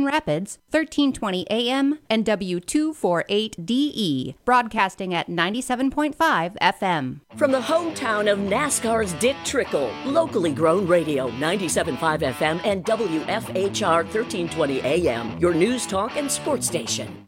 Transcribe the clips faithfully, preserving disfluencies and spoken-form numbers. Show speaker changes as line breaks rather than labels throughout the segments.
Grand Rapids, thirteen twenty A M, and W two forty-eight D E, broadcasting at ninety-seven point five F M.
From the hometown of NASCAR's Dick Trickle, locally grown radio, ninety-seven point five F M and W F H R thirteen twenty A M, your news talk and sports station.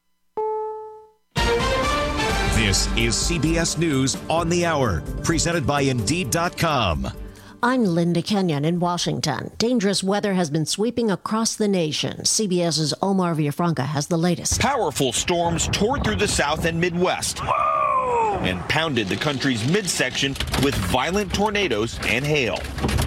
This is C B S News on the Hour, presented by Indeed dot com.
I'm Linda Kenyon in Washington. Dangerous weather has been sweeping across the nation. CBS's Omar Villafranca has the latest.
Powerful storms tore through the South and Midwest. Whoa! And pounded the country's midsection with violent tornadoes and hail.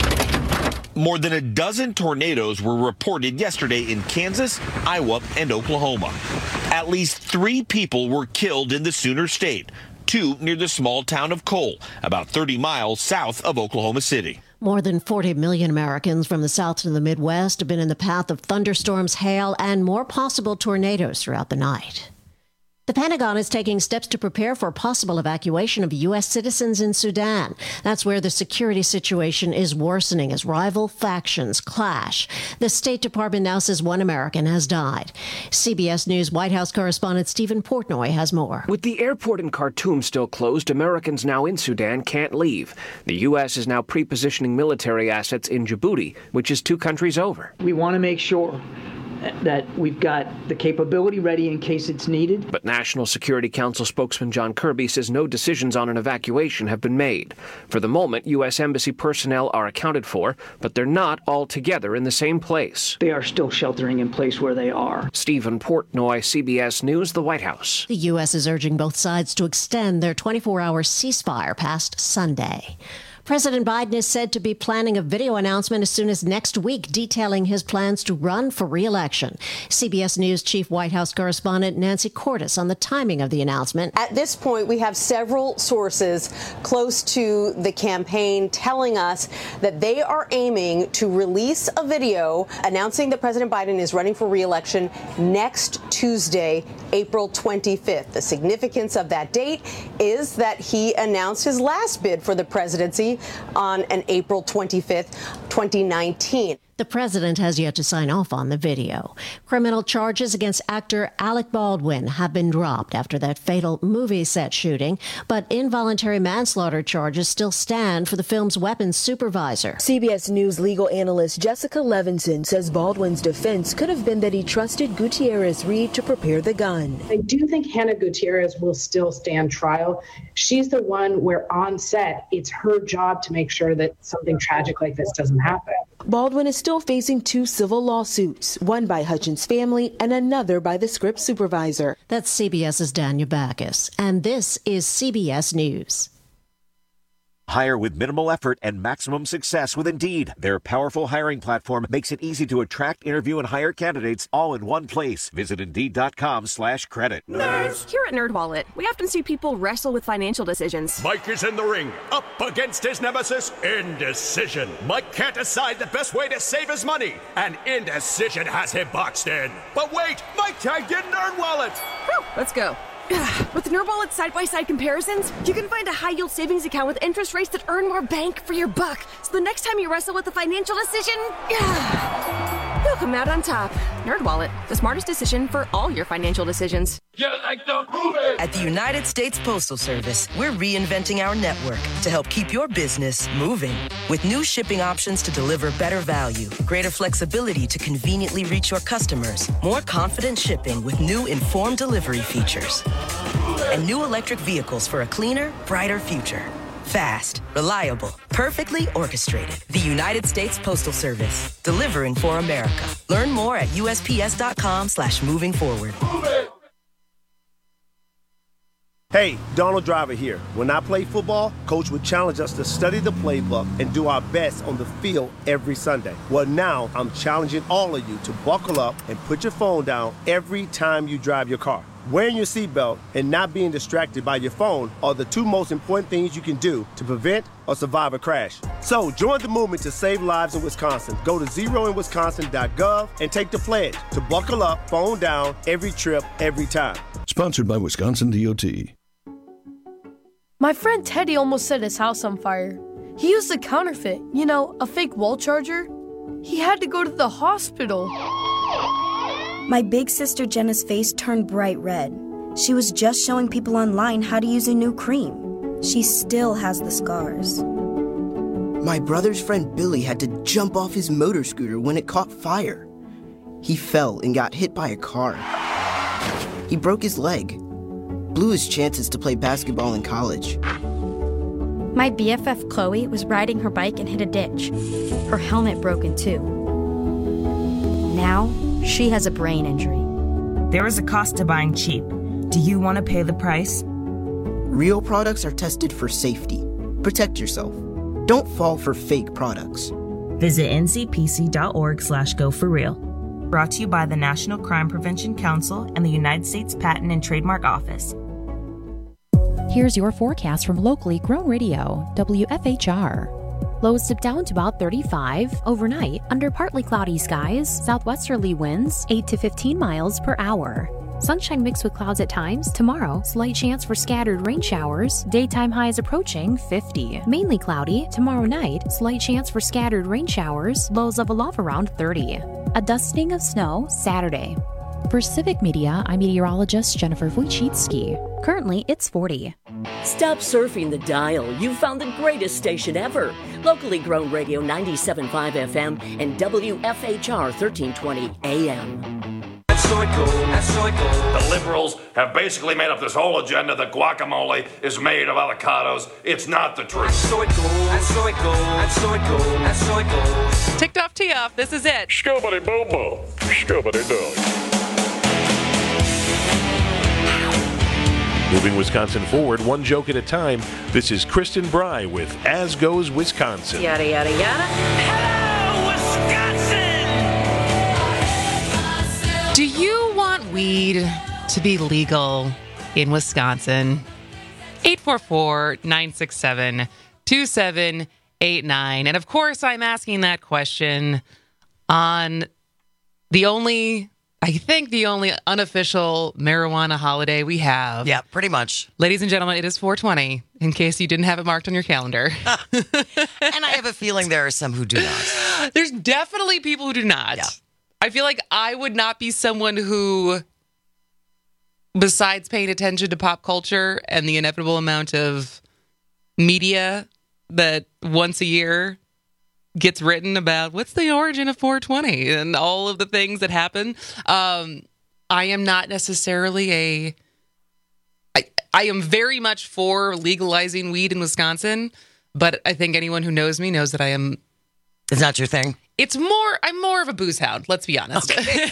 More than a dozen tornadoes were reported yesterday in Kansas, Iowa, and Oklahoma. At least three people were killed in the Sooner State, two near the small town of Cole, about thirty miles south of Oklahoma City.
More than forty million Americans from the South to the Midwest have been in the path of thunderstorms, hail, and more possible tornadoes throughout the night. The Pentagon is taking steps to prepare for possible evacuation of U S citizens in Sudan. That's where the security situation is worsening as rival factions clash. The State Department now says one American has died. C B S News White House correspondent Stephen Portnoy has more.
With the airport in Khartoum still closed, Americans now in Sudan can't leave. The U S is now pre-positioning military assets in Djibouti, which is two countries over.
We want to make sure that we've got the capability ready in case it's needed.
But National Security Council spokesman John Kirby says no decisions on an evacuation have been made. For the moment, U S Embassy personnel are accounted for, but they're not all together in the same place.
They are still sheltering in place where they are.
Stephen Portnoy, C B S News, the White House.
The U S is urging both sides to extend their twenty-four hour ceasefire past Sunday. President Biden is said to be planning a video announcement as soon as next week detailing his plans to run for re-election. C B S News Chief White House correspondent Nancy Cordes on the timing of the announcement.
At this point, we have several sources close to the campaign telling us that they are aiming to release a video announcing that President Biden is running for re-election next Tuesday, April twenty-fifth. The significance of that date is that he announced his last bid for the presidency on an April twenty-fifth, twenty nineteen.
The president has yet to sign off on the video. Criminal charges against actor Alec Baldwin have been dropped after that fatal movie set shooting, but involuntary manslaughter charges still stand for the film's weapons supervisor.
C B S News legal analyst Jessica Levinson says Baldwin's defense could have been that he trusted Gutierrez Reed to prepare the gun.
I do think Hannah Gutierrez will still stand trial. She's the one where on set, it's her job to make sure that something tragic like this doesn't happen.
Baldwin is still facing two civil lawsuits, one by Hutchins' family and another by the script supervisor.
That's CBS's Daniel Backus, and this is C B S News.
Hire with minimal effort and maximum success with Indeed. Their powerful hiring platform makes it easy to attract, interview, and hire candidates all in one place. Visit Indeed.com slash credit.
Nerds! Here at NerdWallet, we often see people wrestle with financial decisions.
Mike is in the ring, up against his nemesis, indecision. Mike can't decide the best way to save his money, and indecision has him boxed in. But wait, Mike tagged in NerdWallet!
Whew, let's go. With NerdWallet's side-by-side comparisons, you can find a high-yield savings account with interest rates that earn more bank for your buck. So the next time you wrestle with a financial decision, you'll come out on top. NerdWallet, the smartest decision for all your financial decisions.
You like the movie? At the United States Postal Service, we're reinventing our network to help keep your business moving. With new shipping options to deliver better value, greater flexibility to conveniently reach your customers, more confident shipping with new informed delivery features, and new electric vehicles for a cleaner, brighter future. Fast, reliable, perfectly orchestrated. The United States Postal Service, delivering for America. Learn more at U S P S dot com slash moving forward.
Hey, Donald Driver here. When I played football, Coach would challenge us to study the playbook and do our best on the field every Sunday. Well, now I'm challenging all of you to buckle up and put your phone down every time you drive your car. Wearing your seatbelt and not being distracted by your phone are the two most important things you can do to prevent or survive a crash. So join the movement to save lives in Wisconsin. Go to zero in wisconsin dot gov and take the pledge to buckle up, phone down, every trip, every time.
Sponsored by Wisconsin D O T.
My friend Teddy almost set his house on fire. He used a counterfeit, you know, a fake wall charger. He had to go to the hospital.
My big sister Jenna's face turned bright red. She was just showing people online how to use a new cream. She still has the scars.
My brother's friend Billy had to jump off his motor scooter when it caught fire. He fell and got hit by a car. He broke his leg, blew his chances to play basketball in college.
My B F F Chloe was riding her bike and hit a ditch. Her helmet broke in two. Now, she has a brain injury.
There is a cost to buying cheap. Do you want to pay the price?
Real products are tested for safety. Protect yourself. Don't fall for fake products.
Visit N C P C dot org slash go for real. Brought to you by the National Crime Prevention Council and the United States Patent and Trademark Office.
Here's your forecast from locally grown radio, W F H R. Lows dip down to about thirty-five. Overnight, under partly cloudy skies, southwesterly winds eight to fifteen miles per hour. Sunshine mixed with clouds at times. Tomorrow, slight chance for scattered rain showers. Daytime highs approaching fifty. Mainly cloudy. Tomorrow night, slight chance for scattered rain showers. Lows level off around thirty. A dusting of snow Saturday. For Civic Media, I'm meteorologist Jennifer Wojcicki. Currently, it's forty.
Stop surfing the dial. You've found the greatest station ever. Locally grown radio ninety-seven point five F M and W F H R thirteen twenty A M.
That's so cool. That's so cool. The liberals have basically made up this whole agenda that guacamole is made of avocados. It's not the truth. That's so cool. That's so cool. That's so cool. That's so cool.
Ticked off, tee off. This is it.
Scoobity boo boo. Scoobity doo.
Moving Wisconsin forward, one joke at a time. This is Kristen Bry with As Goes Wisconsin.
Yada, yada, yada. Hello, Wisconsin! Do you want weed to be legal in Wisconsin? eight four four, nine six seven, two seven eight nine. And of course, I'm asking that question on the only... I think the only unofficial marijuana holiday we have.
Yeah, pretty much.
Ladies and gentlemen, it is four twenty, in case you didn't have it marked on your calendar.
And I have a feeling there are some who do not.
There's definitely people who do not.
Yeah.
I feel like I would not be someone who, besides paying attention to pop culture and the inevitable amount of media that once a year gets written about what's the origin of four twenty and all of the things that happen. Um, I am not necessarily a... I, I am very much for legalizing weed in Wisconsin, but I think anyone who knows me knows that I am...
It's not your thing?
It's more... I'm more of a booze hound, let's be honest. Okay.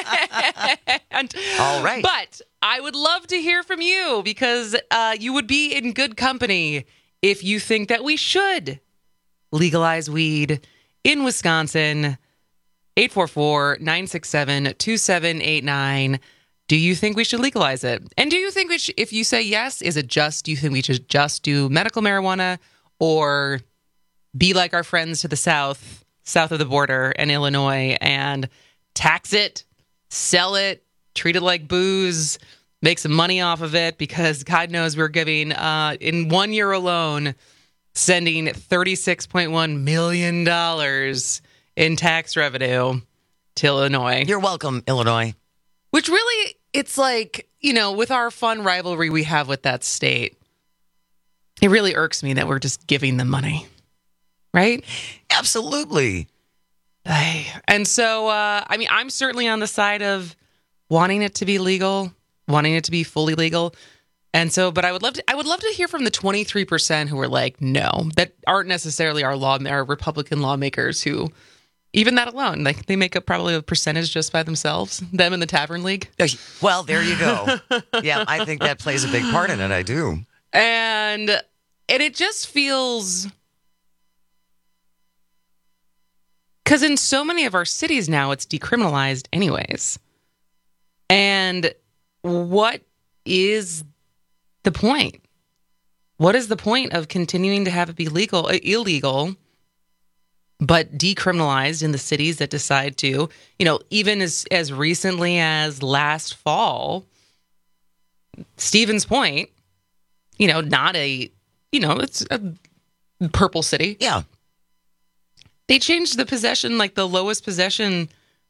and,
all right.
But I would love to hear from you because uh, you would be in good company if you think that we should legalize weed in Wisconsin. Eight four four, nine six seven, two seven eight nine. Do you think we should legalize it? And do you think we should, if you say yes, is it just, do you think we should just do medical marijuana or be like our friends to the south, south of the border in Illinois and tax it, sell it, treat it like booze, make some money off of it? Because God knows we're giving, uh, in one year alone, sending thirty-six point one million dollars in tax revenue to Illinois.
You're welcome, Illinois.
Which really, it's like, you know, with our fun rivalry we have with that state, it really irks me that we're just giving them money. Right?
Absolutely.
And so, uh, I mean, I'm certainly on the side of wanting it to be legal, wanting it to be fully legal. And so, but I would love to, I would love to hear from the twenty-three percent who are like, no, that aren't necessarily our law, our Republican lawmakers who, even that alone, like they make up probably a percentage just by themselves, them in the Tavern League.
Well, there you go. Yeah, I think that plays a big part in it. I do.
And, and it just feels, because in so many of our cities now, it's decriminalized anyways. And what is the point? What is the point of continuing to have it be legal, uh, illegal, but decriminalized in the cities that decide to, you know, even as, as recently as last fall, Stevens Point, you know, not a, you know, it's a purple city.
Yeah.
They changed the possession, like the lowest possession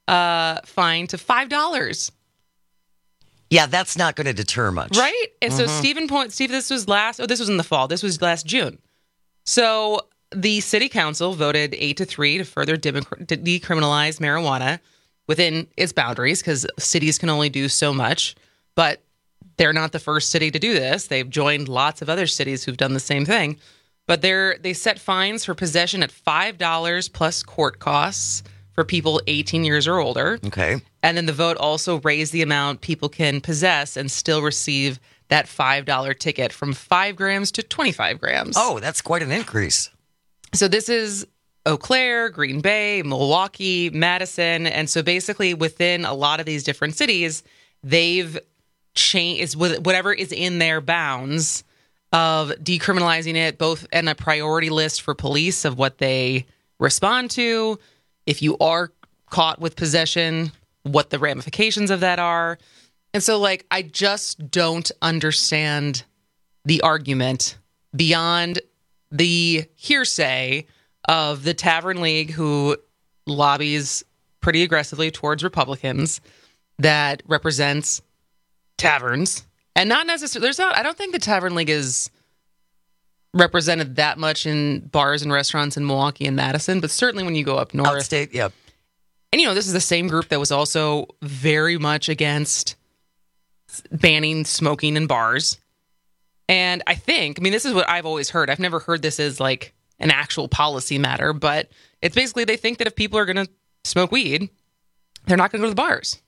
uh, fine to five dollars.
Yeah, that's not going to deter much.
Right? And so
Mhm.
Stephen point, Steve, this was last, oh, this was in the fall. This was last June. So the city council voted eight to three to further de- decriminalize marijuana within its boundaries, because cities can only do so much. But they're not the first city to do this. They've joined lots of other cities who've done the same thing. But they're they set fines for possession at five dollars plus court costs for people eighteen years or older.
Okay.
And then the vote also raised the amount people can possess and still receive that five dollars ticket from five grams to twenty-five grams.
Oh, that's quite an increase.
So this is Eau Claire, Green Bay, Milwaukee, Madison. And so basically within a lot of these different cities, they've changed is whatever is in their bounds of decriminalizing it, both in a priority list for police of what they respond to. If you are caught with possession, what the ramifications of that are. And so, like, I just don't understand the argument beyond the hearsay of the Tavern League, who lobbies pretty aggressively towards Republicans, that represents taverns. And not necessarily, there's not, I don't think the Tavern League is represented that much in bars and restaurants in Milwaukee and Madison, but certainly when you go up north.
Outstate, yep.
And, you know, this is the same group that was also very much against banning smoking in bars. And I think, I mean, this is what I've always heard. I've never heard this as like an actual policy matter, but it's basically they think that if people are going to smoke weed, they're not going to go to the bars.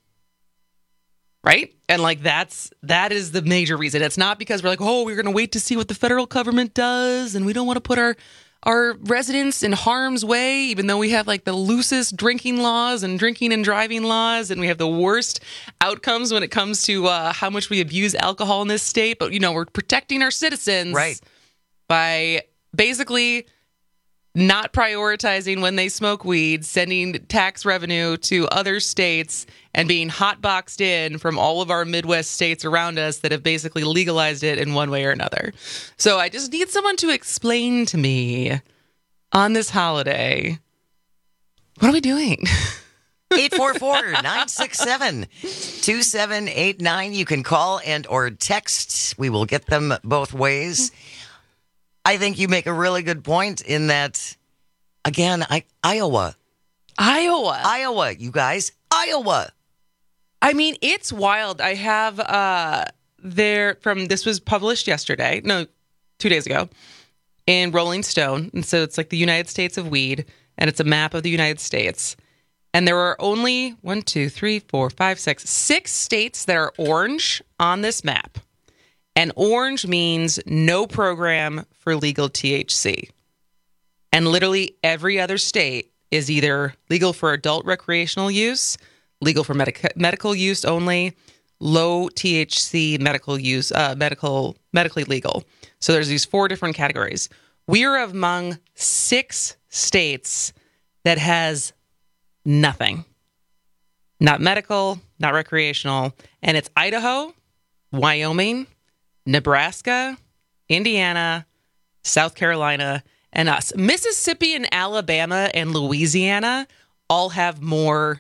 Right? And like that's that is the major reason. It's not because we're like, oh, we're going to wait to see what the federal government does, and we don't want to put our our residents in harm's way, even though we have like the loosest drinking laws and drinking and driving laws, and we have the worst outcomes when it comes to uh, how much we abuse alcohol in this state. But, you know, we're protecting our citizens
right.
by basically not prioritizing when they smoke weed, sending tax revenue to other states, and being hotboxed in from all of our Midwest states around us that have basically legalized it in one way or another. So I just need someone to explain to me on this holiday, what are we doing?
eight four four, nine six seven, two seven eight nine. You can call and or text. We will get them both ways. I think you make a really good point in that, again, I, Iowa.
Iowa.
Iowa, you guys. Iowa.
I mean, it's wild. I have uh, there from, this was published yesterday, no, two days ago, in Rolling Stone. And so it's like the United States of weed, and it's a map of the United States. And there are only one, two, three, four, five, six, six states that are orange on this map. And orange means no program for legal T H C. And literally every other state is either legal for adult recreational use, legal for medic- medical use only, low T H C medical use, uh, medical medically legal. So there's these four different categories. We are among six states that has nothing. Not medical, not recreational. And it's Idaho, Wyoming, Nebraska, Indiana, South Carolina, and us. Mississippi and Alabama and Louisiana all have more.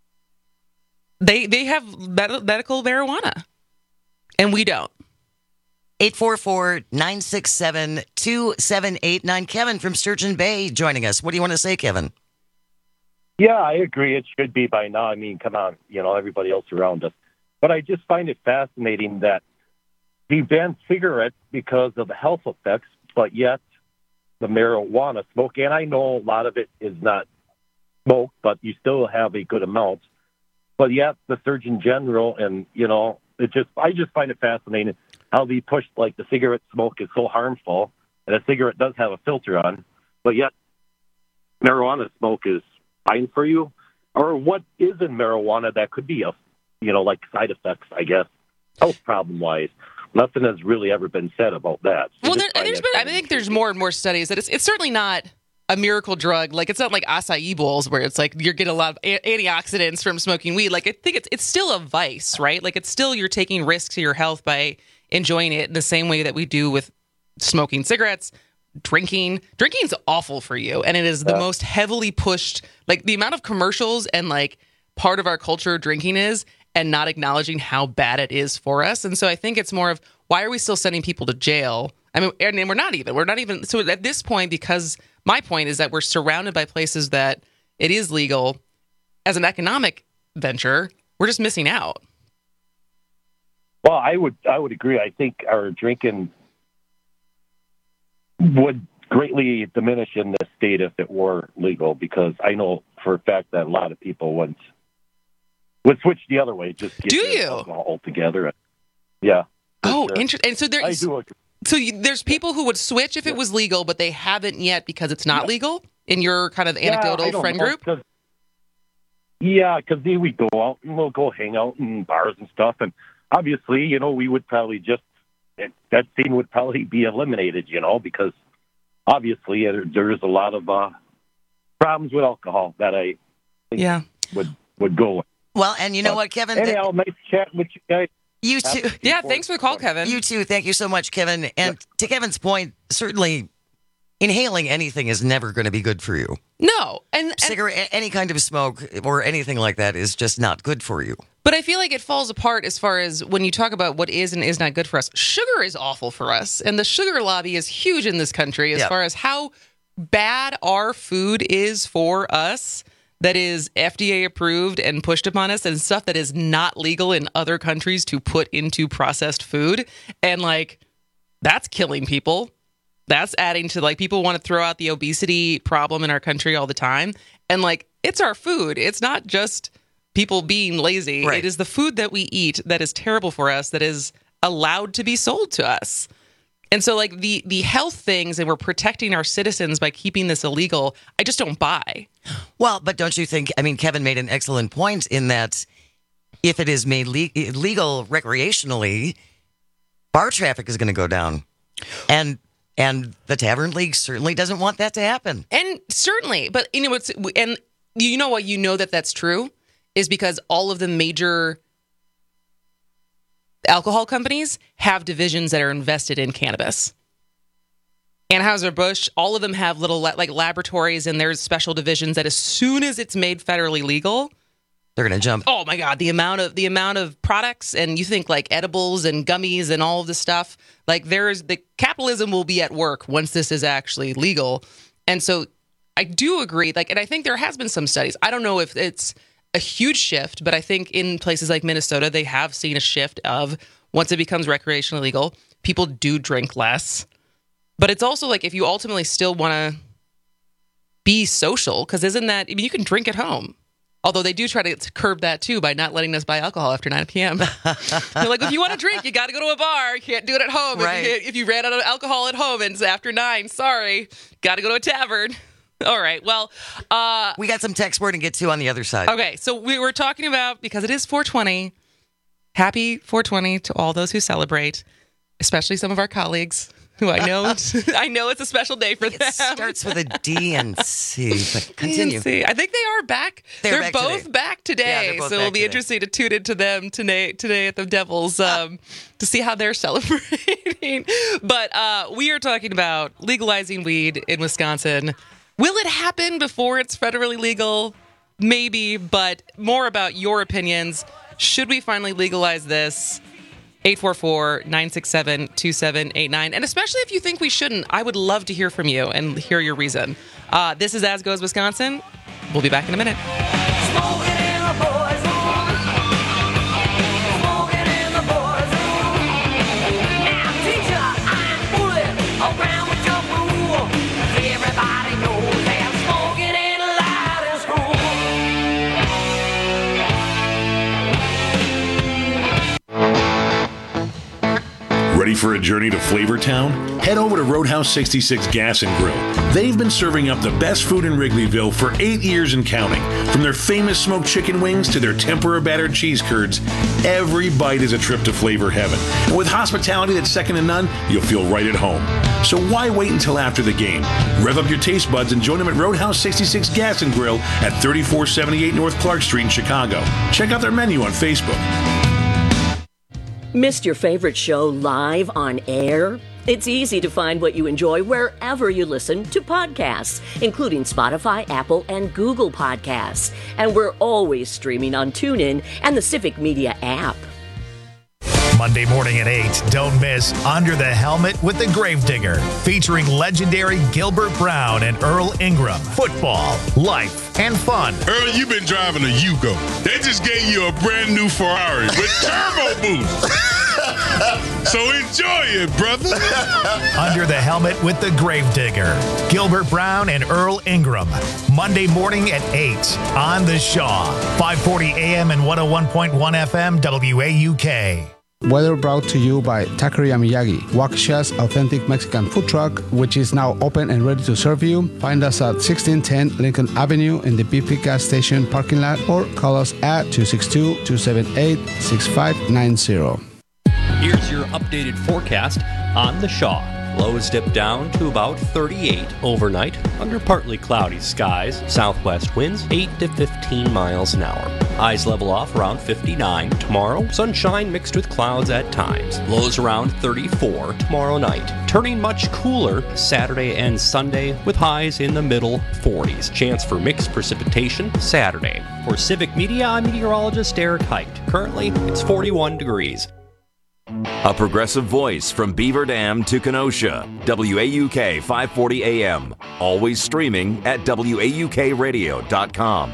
They they have med- medical marijuana, and we don't.
eight four four, nine six seven, two seven eight nine. Kevin from Sturgeon Bay joining us. What do you want to say, Kevin?
Yeah, I agree. It should be by now. I mean, come on, you know, everybody else around us. But I just find it fascinating that we ban cigarettes because of the health effects, but yet the marijuana smoke, and I know a lot of it is not smoke, but you still have a good amount. But yet the Surgeon General, and, you know, it just I just find it fascinating how they pushed, like, the cigarette smoke is so harmful, and a cigarette does have a filter on, but yet marijuana smoke is fine for you. Or what is in marijuana that could be, a, you know, like side effects, I guess, health problem-wise. Nothing has really ever been said about that. So
well, there, there's been, I think there's more and more studies that it's it's certainly not a miracle drug. Like, it's not like acai bowls where it's like you're getting a lot of a- antioxidants from smoking weed. Like, I think it's it's still a vice, right? Like, it's still you're taking risks to your health by enjoying it in the same way that we do with smoking cigarettes, drinking. Drinking's awful for you, and it is the
Yeah.
most heavily pushed. Like, the amount of commercials and like part of our culture drinking is and not acknowledging how bad it is for us. And so I think it's more of, why are we still sending people to jail? I mean, and we're not even, we're not even, so at this point, because my point is that we're surrounded by places that it is legal as an economic venture, we're just missing out.
Well, I would, I would agree. I think our drinking would greatly diminish in this state if it were legal, because I know for a fact that a lot of people would, would switch the other way. Just get
Do
rid of
you?
alcohol altogether. Yeah.
Oh,
sure.
interesting. And so there's,
I do agree.
So you, there's people who would switch if it was legal, but they haven't yet because it's not
Yeah.
legal in your kind of
Yeah,
anecdotal
I don't
friend
know,
group?
'cause- yeah, because we go out and we'll go hang out in bars and stuff. And obviously, you know, we would probably just, that scene would probably be eliminated, you know, because obviously there, there's a lot of uh, problems with alcohol that I think
yeah.
would, would go.
Well, and you know
But
what, Kevin?
Anyhow, nice chatting with you guys.
You too.
Yeah, thanks for the call, Kevin.
You too. Thank you so much, Kevin. And to Kevin's point, certainly inhaling anything is never going to be good for you.
No. And, and
cigarette, any kind of smoke or anything like that is just not good for you.
But I feel like it falls apart as far as when you talk about what is and is not good for us. Sugar is awful for us. And the sugar lobby is huge in this country as
Yep.
far as how bad our food is for us. That is F D A approved and pushed upon us, and stuff that is not legal in other countries to put into processed food. And like, that's killing people. That's adding to, like, people want to throw out the obesity problem in our country all the time. And like, it's our food. It's not just people being lazy.
Right.
It is the food that we eat that is terrible for us, that is allowed to be sold to us. And so like the the health things, and we're protecting our citizens by keeping this illegal, I just don't buy.
Well, but don't you think, I mean, Kevin made an excellent point in that if it is made le- legal recreationally, bar traffic is going to go down. And and the Tavern League certainly doesn't want that to happen.
And certainly, but you know what's, and you know what, you know that that's true is because all of the major alcohol companies have divisions that are invested in cannabis. Anheuser-Busch, all of them have little like laboratories, and there's special divisions that as soon as it's made federally legal,
they're going to jump.
Oh my God, the amount of the amount of products, and you think like edibles and gummies and all of this stuff, like there's the capitalism will be at work once this is actually legal. And so I do agree, like, and I think there has been some studies. I don't know if it's a huge shift, but I think in places like Minnesota, they have seen a shift of once it becomes recreationally legal, people do drink less. But it's also like if you ultimately still want to be social, because isn't that, I mean, you can drink at home. Although they do try to curb that too by not letting us buy alcohol after nine p.m. They're like, if you want to drink, you got to go to a bar. You can't do it at home.
Right.
If, you, if you ran out of alcohol at home and it's after nine, sorry, got to go to a tavern. All right. Well, uh,
we got some text word to get to on the other side.
Okay. So we were talking about, because it is four twenty, happy four twenty to all those who celebrate, especially some of our colleagues who I know, I know it's a special day for
It
them.
starts with a D and C, but continue.
D and C. I think they are back.
They're
They're,
back
both
today.
back today.
Yeah, they're both
so
back
it'll be
today.
interesting to tune into them today, today at the Devils um, to see how they're celebrating. But uh, we are talking about legalizing weed in Wisconsin. Will it happen before it's federally legal? Maybe, but more about your opinions. Should we finally legalize this? eight four four, nine six seven, two seven eight nine. And especially if you think we shouldn't, I would love to hear from you and hear your reason. Uh, this is As Goes Wisconsin. We'll be back in a minute.
Ready for a journey to Flavortown? Head over to Roadhouse sixty-six Gas and Grill. They've been serving up the best food in Wrigleyville for eight years and counting. From their famous smoked chicken wings to their tempura battered cheese curds, every bite is a trip to flavor heaven. And with hospitality that's second to none, you'll feel right at home. So why wait until after the game? Rev up your taste buds and join them at Roadhouse sixty-six Gas and Grill at thirty-four seventy-eight North Clark Street in Chicago. Check out their menu on Facebook.
Missed your favorite show live on air? It's easy to find what you enjoy wherever you listen to podcasts, including Spotify, Apple, and Google Podcasts. And we're always streaming on TuneIn and the Civic Media app.
Monday morning at eight, don't miss Under the Helmet with the Gravedigger, featuring legendary Gilbert Brown and Earl Ingram. Football, life, and fun.
Earl, you've been driving a Yugo. They just gave you a brand new Ferrari with turbo boost. So enjoy it, brother.
Under the Helmet with the Gravedigger, Gilbert Brown and Earl Ingram. Monday morning at eight on The Shaw. five forty a.m. and one oh one point one F M W A U K.
Weather brought to you by Taqueria Miyagi, Waukesha's authentic Mexican food truck, which is now open and ready to serve you. Find us at sixteen ten Lincoln Avenue in the B P gas station parking lot, or call us at two six two, two seven eight, six five nine zero.
Here's your updated forecast on The Shaw. Lows dip down to about thirty-eight overnight under partly cloudy skies. Southwest winds eight to fifteen miles an hour. Highs level off around fifty-nine tomorrow. Sunshine mixed with clouds at times. Lows around thirty-four tomorrow night. Turning much cooler Saturday and Sunday with highs in the middle forties. Chance for mixed precipitation Saturday. For Civic Media, I'm meteorologist Eric Height. Currently, it's forty-one degrees.
A progressive voice from Beaver Dam to Kenosha. W A U K five forty A M. Always streaming at W A U K radio dot com.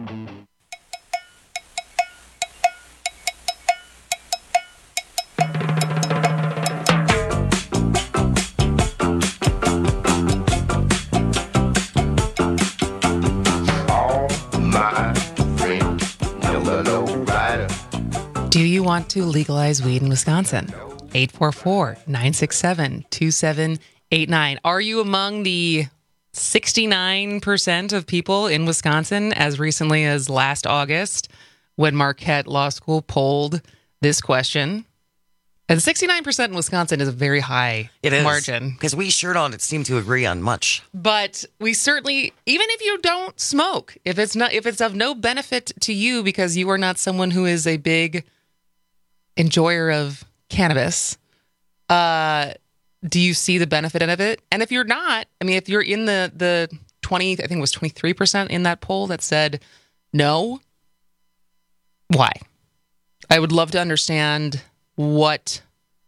Do you want to legalize weed in Wisconsin? eight four four, nine six seven, two seven eight nine. Are you among the sixty-nine percent of people in Wisconsin as recently as last August when Marquette Law School polled this question? And sixty-nine percent in Wisconsin is a very high
it is,
margin.
Because we sure don't seem to agree on much.
But we certainly, even if you don't smoke, if it's not, if it's of no benefit to you because you are not someone who is a big enjoyer of cannabis, uh, do you see the benefit of it? And if you're not, I mean, if you're in the, the twenty, I think it was twenty-three percent in that poll that said no, why? I would love to understand what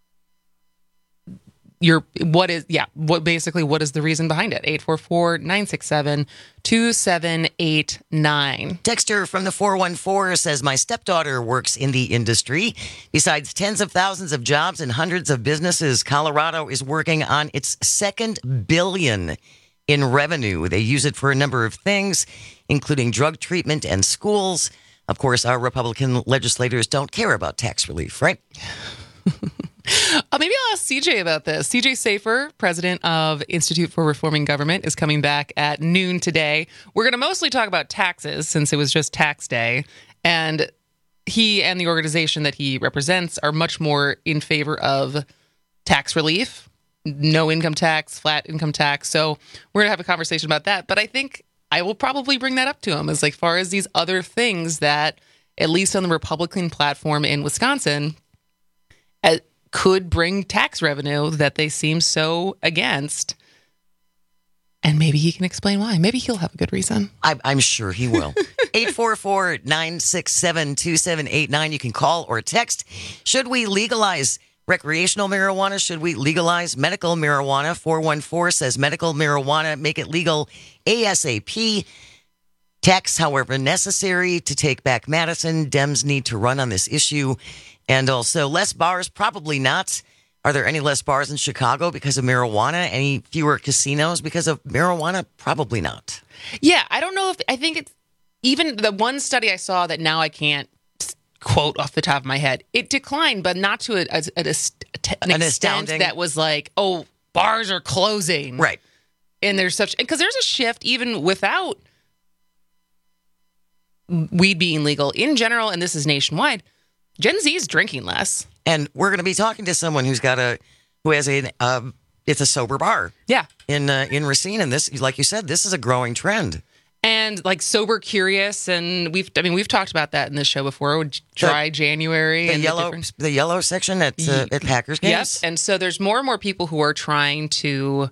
your, what is, yeah, what basically, what is the reason behind it? eight four four, nine six seven, two seven eight nine.
Dexter from the four one four says, my stepdaughter works in the industry. Besides tens of thousands of jobs and hundreds of businesses, Colorado is working on its second billion in revenue. They use it for a number of things, including drug treatment and schools. Of course, our Republican legislators don't care about tax relief, right?
Uh, maybe I'll ask C J about this. C J Safer, president of Institute for Reforming Government, is coming back at noon today. We're going to mostly talk about taxes since it was just tax day. And he and the organization that he represents are much more in favor of tax relief, no income tax, flat income tax. So we're going to have a conversation about that. But I think I will probably bring that up to him as like far as these other things that, at least on the Republican platform in Wisconsin, uh, could bring tax revenue that they seem so against. And maybe he can explain why. Maybe he'll have a good reason.
I, I'm sure he will. eight four four, nine six seven, two seven eight nine. You can call or text. Should we legalize recreational marijuana? Should we legalize medical marijuana? four one four says medical marijuana, make it legal ASAP. Text, however necessary, to take back Madison. Dems need to run on this issue. And also, less bars? Probably not. Are there any less bars in Chicago because of marijuana? Any fewer casinos because of marijuana? Probably not.
Yeah, I don't know if, I think it's, even the one study I saw that now I can't quote off the top of my head, it declined, but not to a, a, a, a, an, an extent that was like, oh, bars are closing.
Right.
And there's such, because there's a shift even without weed being legal in general, and this is nationwide. Gen Z is drinking less.
And we're going to be talking to someone who's got a, who has a, um, it's a sober bar.
Yeah.
In uh, in Racine. And this, like you said, this is a growing trend.
And like sober curious, and we've I mean we've talked about that in this show before. Dry
the,
January,
the
and
yellow,
the,
the yellow section at uh, at Packers games.
Yes, and so there's more and more people who are trying to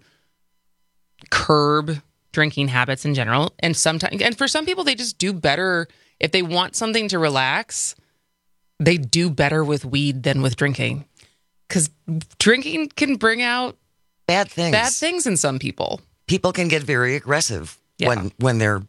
curb drinking habits in general, and sometimes, and for some people, they just do better if they want something to relax. They do better with weed than with drinking, because drinking can bring out
bad things.
Bad things in some people.
People can get very aggressive.
Yeah.
when when they're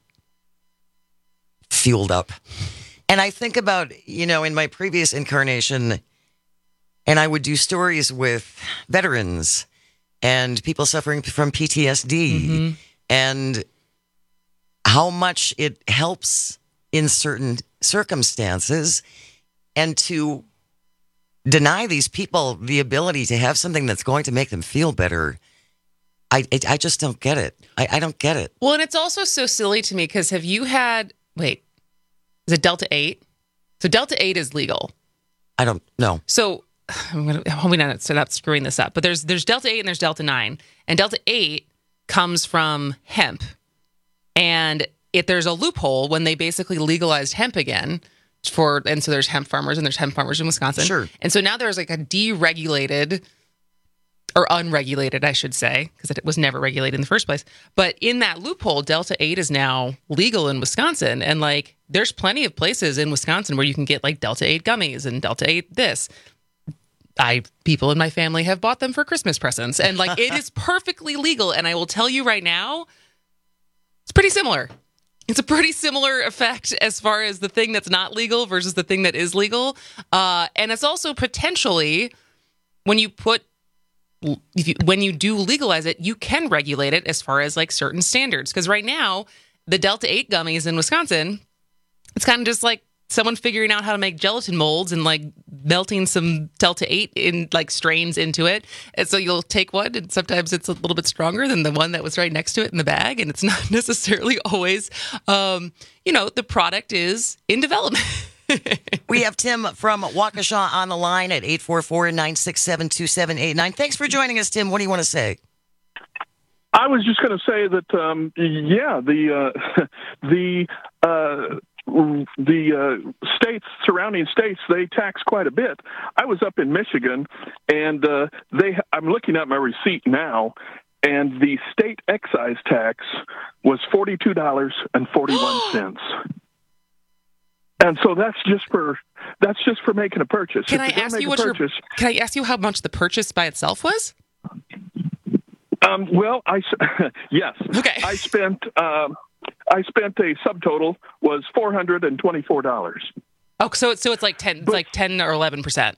fueled up. And I think about, you know, in my previous incarnation, and I would do stories with veterans and people suffering from P T S D, mm-hmm. and how much it helps in certain circumstances, and to deny these people the ability to have something that's going to make them feel better. I, I just don't get it. I, I don't get it.
Well, and it's also so silly to me because have you had, wait, is it Delta eight? So Delta eight is legal.
I don't know.
So I'm going to, hoping not, so not screwing this up, but there's there's Delta eight and there's Delta nine. And Delta eight comes from hemp. And if there's a loophole when they basically legalized hemp again for, and so there's hemp farmers and there's hemp farmers in Wisconsin.
Sure.
And so now there's like a deregulated or unregulated, I should say, because it was never regulated in the first place. But in that loophole, Delta eight is now legal in Wisconsin. And like, there's plenty of places in Wisconsin where you can get like Delta eight gummies and Delta eight this. I, people in my family have bought them for Christmas presents. And like, it is perfectly legal. And I will tell you right now, it's pretty similar. It's a pretty similar effect as far as the thing that's not legal versus the thing that is legal. Uh, and it's also potentially, when you put If you, when you do legalize it, you can regulate it as far as like certain standards. Because right now, the Delta eight gummies in Wisconsin, it's kind of just like someone figuring out how to make gelatin molds and like melting some Delta eight in like strains into it. And so you'll take one, and sometimes it's a little bit stronger than the one that was right next to it in the bag. And it's not necessarily always, um, you know, the product is in development.
We have Tim from Waukesha on the line at eight four four, nine six seven, two seven eight nine. Thanks for joining us, Tim. What do you want to say?
I was just going to say that, um, yeah, the uh, the uh, the uh, states, surrounding states, they tax quite a bit. I was up in Michigan, and uh, they. I'm looking at my receipt now, and the state excise tax was forty-two dollars and forty-one cents. And so that's just for that's just for making a purchase.
Can I ask you what purchase, your, Can I ask you how much the purchase by itself was?
Um, well, I yes.
Okay.
I spent um, I spent a subtotal was four hundred and twenty four dollars.
Oh, so so it's like ten, it's like ten or eleven percent.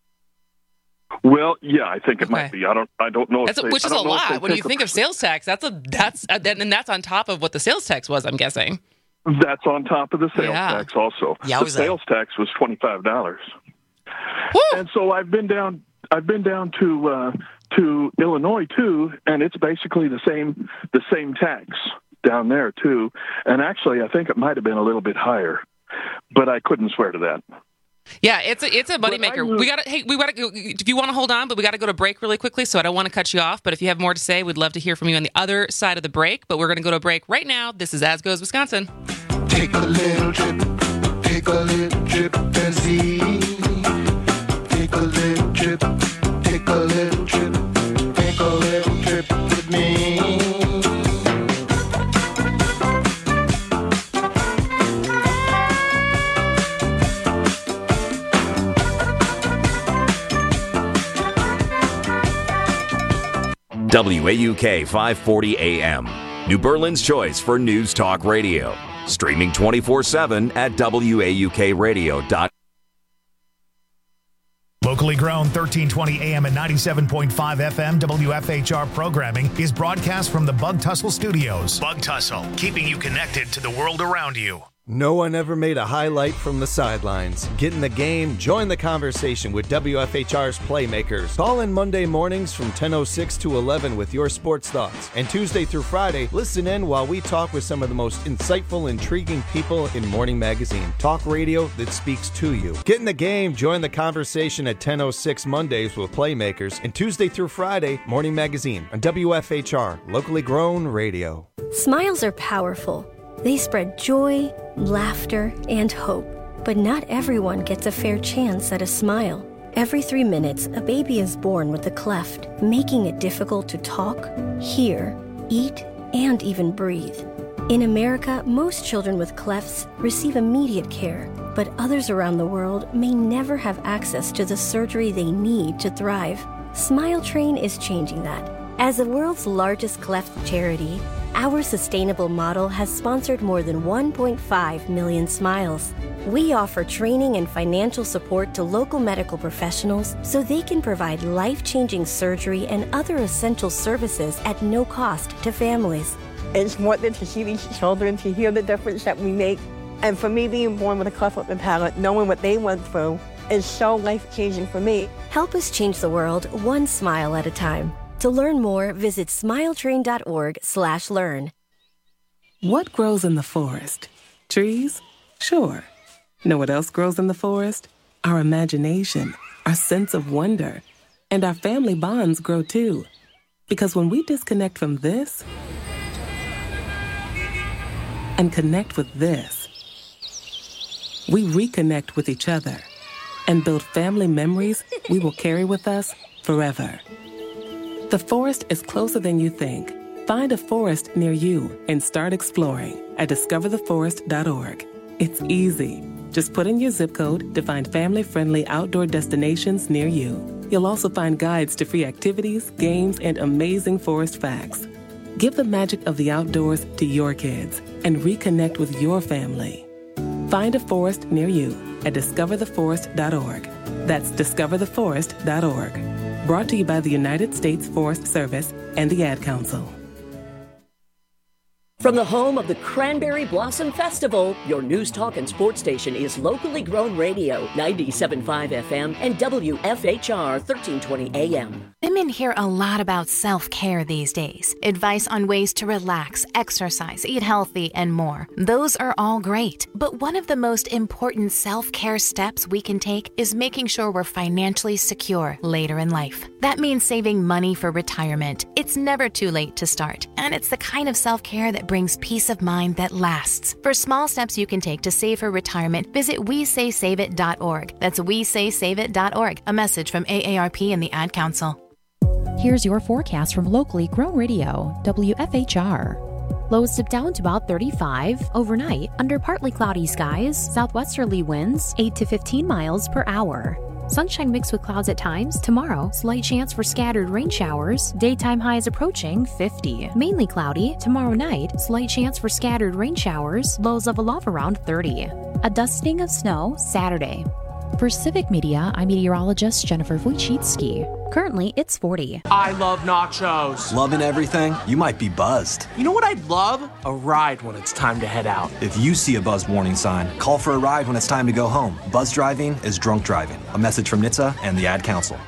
Well, yeah, I think it
okay.
might be. I don't I don't know.
That's
if
a,
they,
which is a lot when you think of sales tax. That's a that's a, and that's on top of what the sales tax was, I'm guessing.
That's on top of the sales
yeah.
tax also.
Yowza.
The sales tax was twenty-five dollars. And so I've been down I've been down to uh, to Illinois too, and it's basically the same the same tax down there too. And actually I think it might have been a little bit higher, but I couldn't swear to that.
Yeah, it's a it's a moneymaker. We got to hey, we got to if you want to hold on, but we got to go to break really quickly. So I don't want to cut you off. But if you have more to say, we'd love to hear from you on the other side of the break. But we're going to go to a break right now. This is As Goes Wisconsin.
Take a little trip, take a little trip and see. Take a little trip, take a little trip, take a little trip with me.
W A U K five forty A M, New Berlin's choice for News Talk Radio. Streaming twenty-four seven at W A U K radio dot com.
Locally grown thirteen twenty A M and ninety-seven point five F M W F H R programming is broadcast from the Bug Tussle Studios. Bug Tussle, keeping you connected to the world around you.
No one ever made a highlight from the sidelines. Get in the game, join the conversation with W F H R's Playmakers. Call in Monday mornings from ten oh six to eleven with your sports thoughts. And Tuesday through Friday, listen in while we talk with some of the most insightful, intriguing people in Morning Magazine. Talk radio that speaks to you. Get in the game, join the conversation at ten oh six Mondays with Playmakers. And Tuesday through Friday, Morning Magazine on W F H R, locally grown radio.
Smiles are powerful. They spread joy, laughter, and hope. But not everyone gets a fair chance at a smile. Every three minutes, a baby is born with a cleft, making it difficult to talk, hear, eat, and even breathe. In America, most children with clefts receive immediate care, but others around the world may never have access to the surgery they need to thrive. Smile Train is changing that. As the world's largest cleft charity, our sustainable model has sponsored more than one point five million smiles. We offer training and financial support to local medical professionals so they can provide life-changing surgery and other essential services at no cost to families.
It's worth it to see these children, to hear the difference that we make. And for me, being born with a cleft lip and palate, knowing what they went through, is so life-changing for me.
Help us change the world one smile at a time. To learn more, visit smiletrain.org slash learn.
What grows in the forest? Trees? Sure. Know what else grows in the forest? Our imagination, our sense of wonder, and our family bonds grow too. Because when we disconnect from this and connect with this, we reconnect with each other and build family memories we will carry with us forever. The forest is closer than you think. Find a forest near you and start exploring at discover the forest dot org. It's easy. Just put in your zip code to find family-friendly outdoor destinations near you. You'll also find guides to free activities, games, and amazing forest facts. Give the magic of the outdoors to your kids and reconnect with your family. Find a forest near you at discover the forest dot org. That's discover the forest dot org. Brought to you by the United States Forest Service and the Ad Council.
From the home of the Cranberry Blossom Festival, your news talk and sports station is locally grown radio, ninety-seven point five F M and W F H R thirteen twenty A M.
Women hear a lot about self-care these days. Advice on ways to relax, exercise, eat healthy, and more. Those are all great. But one of the most important self-care steps we can take is making sure we're financially secure later in life. That means saving money for retirement. It's never too late to start, and it's the kind of self-care that brings peace of mind that lasts. For small steps you can take to save for retirement, visit we say save it dot org. That's we say save it dot org. A message from A A R P and the Ad Council.
Here's your forecast from locally grown radio, W F H R. Lows dip down to about thirty-five. Overnight, under partly cloudy skies, southwesterly winds eight to fifteen miles per hour. Sunshine mixed with clouds at times. Tomorrow, slight chance for scattered rain showers. Daytime highs approaching fifty. Mainly cloudy. Tomorrow night, slight chance for scattered rain showers. Lows level off around thirty. A dusting of snow Saturday. For Civic Media, I'm meteorologist Jennifer Wojcicki. Currently, it's forty.
I love nachos.
Loving everything? You might be buzzed.
You know what I'd love? A ride when it's time to head out.
If you see a buzzed warning sign, call for a ride when it's time to go home. Buzz driving is drunk driving. A message from N H T S A and the Ad Council.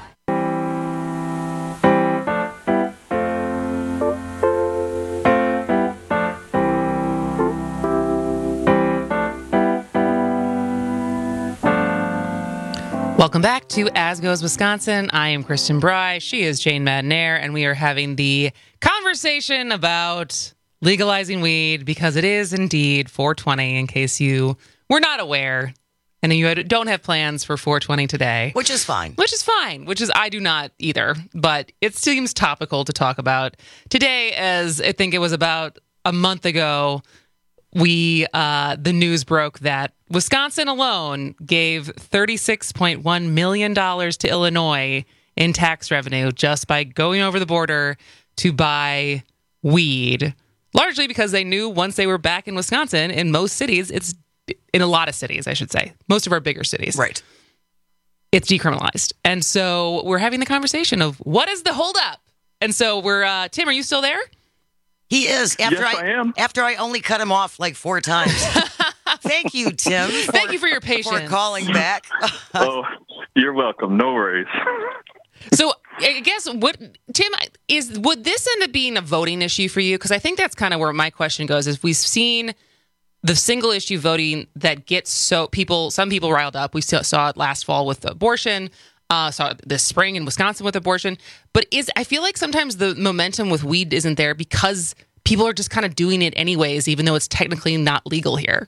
Welcome back to As Goes Wisconsin. I am Kristen Bry. She is Jane Madnair, and we are having the conversation about legalizing weed because it is indeed four twenty, in case you were not aware and you don't have plans for four twenty today.
Which is fine.
Which is fine, which is I do not either, but it seems topical to talk about today, as I think it was about a month ago, we uh, the news broke that Wisconsin alone gave thirty-six point one million dollars to Illinois in tax revenue just by going over the border to buy weed, largely because they knew once they were back in Wisconsin, in most cities, it's in a lot of cities, I should say, most of our bigger cities.
Right.
It's decriminalized. And so we're having the conversation of what is the holdup? And so we're, uh, Tim, are you still there?
He is. After
yes,
I,
I am.
After I only cut him off like four times. Thank you, Tim. For,
Thank you for your patience.
For calling back.
Oh, you're welcome. No worries.
So I guess what Tim is would this end up being a voting issue for you? Because I think that's kind of where my question goes. Is we've seen the single issue voting that gets so people, some people riled up. We saw it last fall with abortion. Uh, saw it this spring in Wisconsin with abortion. But is I feel like sometimes the momentum with weed isn't there because people are just kind of doing it anyways, even though it's technically not legal here?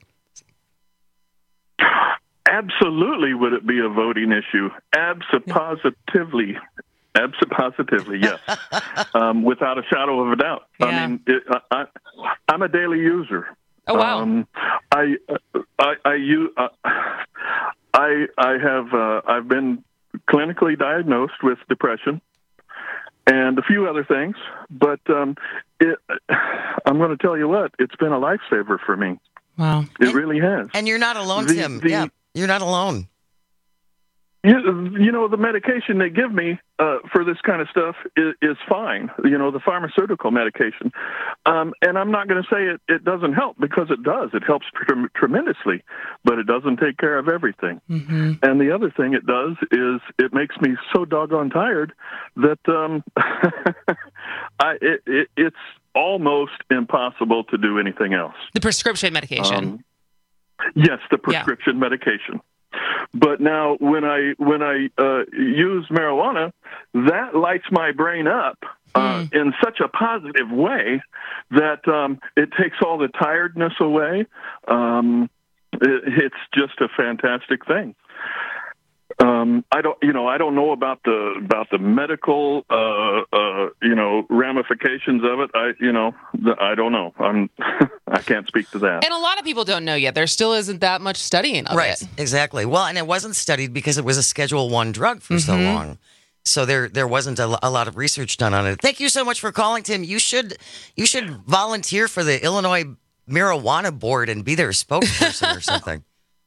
Absolutely, would it be a voting issue? Absolutely. Absolutely, yes. um, without a shadow of a doubt.
Yeah.
I mean, it, I, I, I'm a daily user.
Oh, wow.
Um, I, I, I, use, uh, I, I have, uh, I've been clinically diagnosed with depression and a few other things, but um, it, I'm going to tell you what, it's been a lifesaver for me.
Wow.
It
and,
really has.
And you're not alone,
the,
Tim.
The,
yeah, you're not alone.
You, you know, the medication they give me uh, for this kind of stuff is, is fine, you know, the pharmaceutical medication. Um, and I'm not going to say it, it doesn't help, because it does. It helps tr- tremendously, but it doesn't take care of everything.
Mm-hmm.
And the other thing it does is it makes me so doggone tired that um, I, it, it, it's almost impossible to do anything else.
The prescription medication.
Um, yes, the prescription yeah. medication. But now, when I when I uh, use marijuana, that lights my brain up uh, mm. in such a positive way that um, it takes all the tiredness away. Um, it, it's just a fantastic thing. Um, I don't, you know, I don't know about the about the medical, uh, uh, you know, ramifications of it. I, you know, I don't know. I'm, I can't speak to that.
And a lot of people don't know yet. There still isn't that much studying of
right,
it.
Right, exactly. Well, and it wasn't studied because it was a Schedule One drug for mm-hmm. so long. So there, there wasn't a, a lot of research done on it. Thank you so much for calling, Tim. You should, you should volunteer for the Illinois Marijuana Board and be their spokesperson or something.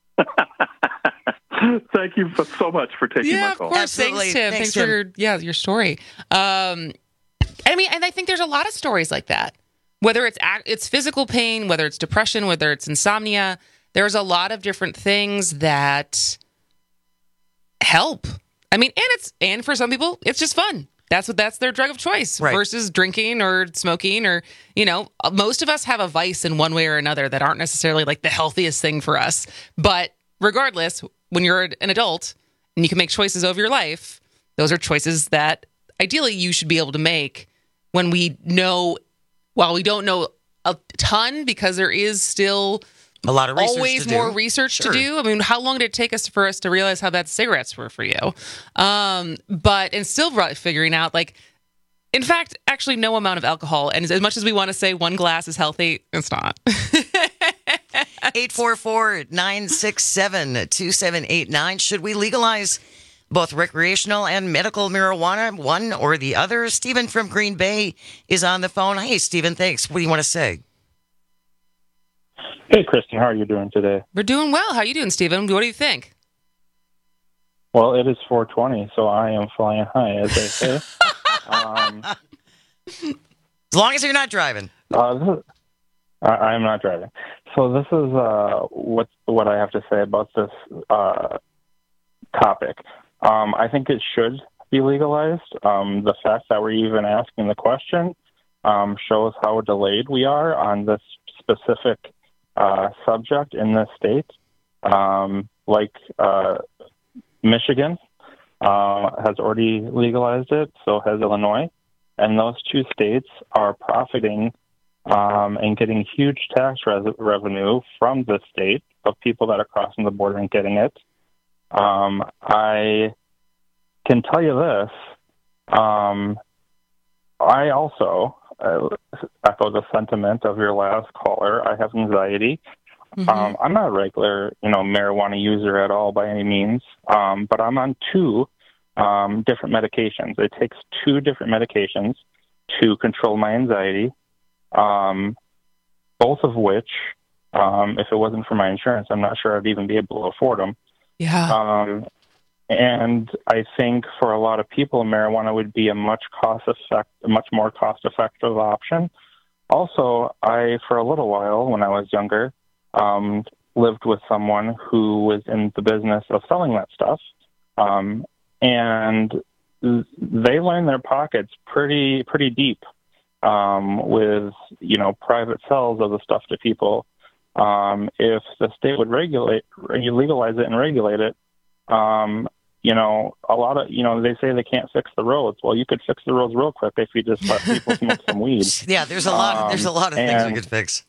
Thank you so much for taking
yeah,
my call.
Of course.
Absolutely.
Thanks, Tim.
Thanks,
Thanks
Tim.
for your, yeah, your story. Um, I mean, and I think there's a lot of stories like that. Whether it's it's physical pain, whether it's depression, whether it's insomnia, there's a lot of different things that help. I mean, and it's and for some people, it's just fun. That's what that's their drug of choice
right.
versus drinking or smoking or, you know, most of us have a vice in one way or another that aren't necessarily like the healthiest thing for us. But regardless, when you're an adult and you can make choices over your life, those are choices that ideally you should be able to make when we know, while we don't know a ton, because there is still
a lot of research
always
to do.
more research
Sure.
to do. I mean, how long did it take us for us to realize how bad cigarettes were for you? Um, but, and still figuring out, like, in fact, actually no amount of alcohol, and as much as we want to say one glass is healthy, it's not.
eight four four, nine six seven, two seven eight nine. Should we legalize both recreational and medical marijuana, one or the other? Stephen from Green Bay is on the phone. Hey, Stephen, thanks. What do you want to say?
Hey, Kristen, how are you doing today?
We're doing well. How are you doing, Stephen? What do you think?
Well, it is four twenty, so I am flying high, as they say. um,
as long as you're not driving.
Uh, this is, I, I'm not driving. So this is uh, what what I have to say about this uh, topic. Um, I think it should be legalized. Um, the fact that we're even asking the question um, shows how delayed we are on this specific uh, subject in this state. Um, like uh, Michigan uh, has already legalized it, so has Illinois. And those two states are profiting Um, and getting huge tax res- revenue from the state of people that are crossing the border and getting it. Um, I can tell you this. Um, I also uh, echo the sentiment of your last caller. I have anxiety. Mm-hmm. Um, I'm not a regular, you know, marijuana user at all by any means, um, but I'm on two um, different medications. It takes two different medications to control my anxiety. Um, both of which, um, if it wasn't for my insurance, I'm not sure I'd even be able to afford them.
Yeah.
Um, and I think for a lot of people, marijuana would be a much cost effect, a much more cost effective option. Also, I, for a little while when I was younger, um, lived with someone who was in the business of selling that stuff. Um, and they line their pockets pretty, pretty deep. Um, with, you know, private sales of the stuff to people. Um, if the state would regulate, legalize it and regulate it, um, you know, a lot of, you know, they say they can't fix the roads. Well, you could fix the roads real quick if you just let people smoke some weed.
Yeah, there's a lot.
Um,
there's a lot of
and,
things we could fix.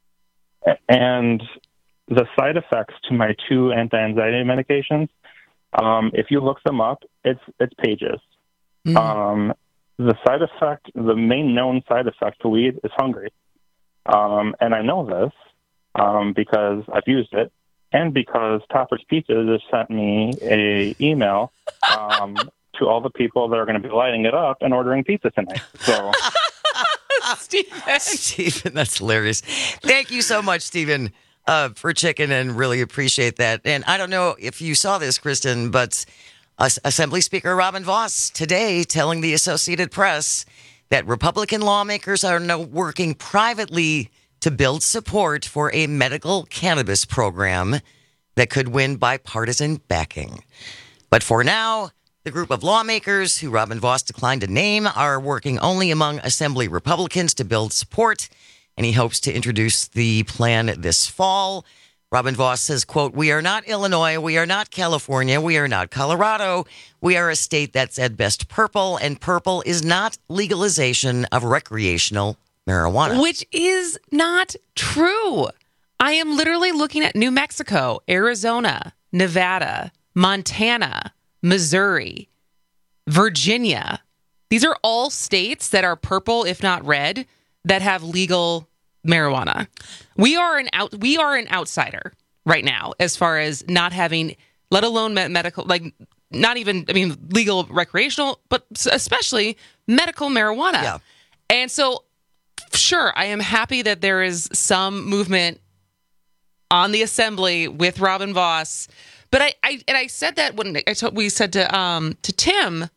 And the side effects to my two anti-anxiety medications, um, if you look them up, it's it's pages. Mm. Um, the side effect, the main known side effect to weed is hungry. Um, and I know this um, because I've used it, and because Topper's Pizza just sent me a email um, to all the people that are going to be lighting it up and ordering pizza tonight. So,
Stephen. Stephen, that's hilarious. Thank you so much, Stephen, uh, for chicken, and really appreciate that. And I don't know if you saw this, Kristen, but Assembly Speaker Robin Vos today telling the Associated Press that Republican lawmakers are now working privately to build support for a medical cannabis program that could win bipartisan backing. But for now, the group of lawmakers who Robin Vos declined to name are working only among Assembly Republicans to build support, and he hopes to introduce the plan this fall. Robin Vos says, quote, "We are not Illinois, we are not California, we are not Colorado. We are a state that's at best purple, and purple is not legalization of recreational marijuana."
Which is not true. I am literally looking at New Mexico, Arizona, Nevada, Montana, Missouri, Virginia. These are all states that are purple, if not red, that have legal marijuana. We are an out. We are an outsider right now as far as not having, let alone medical, like not even, I mean, legal recreational, but especially medical marijuana.
Yeah.
And so, sure, I am happy that there is some movement on the Assembly with Robin Vos. But I, I and I said that when I told, we said to um to Tim,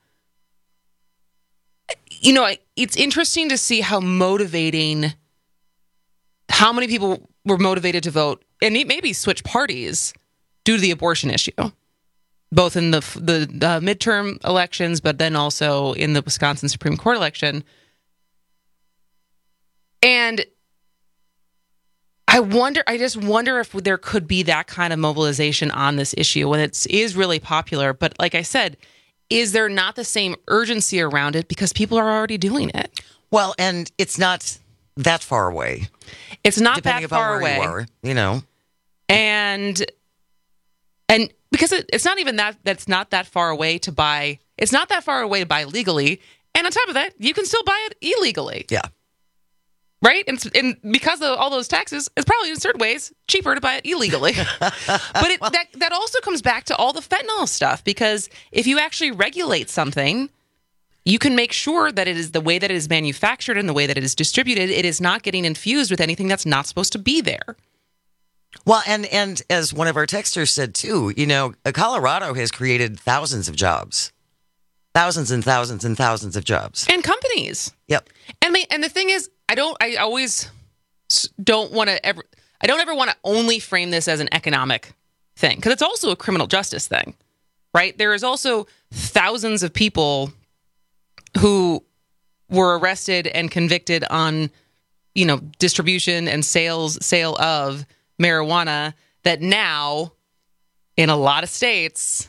you know, it's interesting to see how motivating, how many people were motivated to vote and maybe switch parties due to the abortion issue, both in the the, the midterm elections, but then also in the Wisconsin Supreme Court election. And I wonder, I just wonder if there could be that kind of mobilization on this issue when it is really popular. But like I said, is there not the same urgency around it because people are already doing it?
Well, and it's not that far away.
It's not
Depending
that far
upon where
away.
You, are, you know.
And and because it, it's not even that that's not that far away to buy. It's not that far away to buy legally. And on top of that, you can still buy it illegally.
Yeah.
Right? And, and because of all those taxes, it's probably in certain ways cheaper to buy it illegally. But it, that, that also comes back to all the fentanyl stuff, because if you actually regulate something, you can make sure that it is the way that it is manufactured and the way that it is distributed, it is not getting infused with anything that's not supposed to be there.
Well, and, and as one of our texters said, too, you know, Colorado has created thousands of jobs. Thousands and thousands and thousands of jobs.
And companies.
Yep.
And the, and the thing is, I don't, I always don't want to ever, I don't ever want to only frame this as an economic thing, because it's also a criminal justice thing, right? There is also thousands of people who were arrested and convicted on, you know, distribution and sales, sale of marijuana that now in a lot of states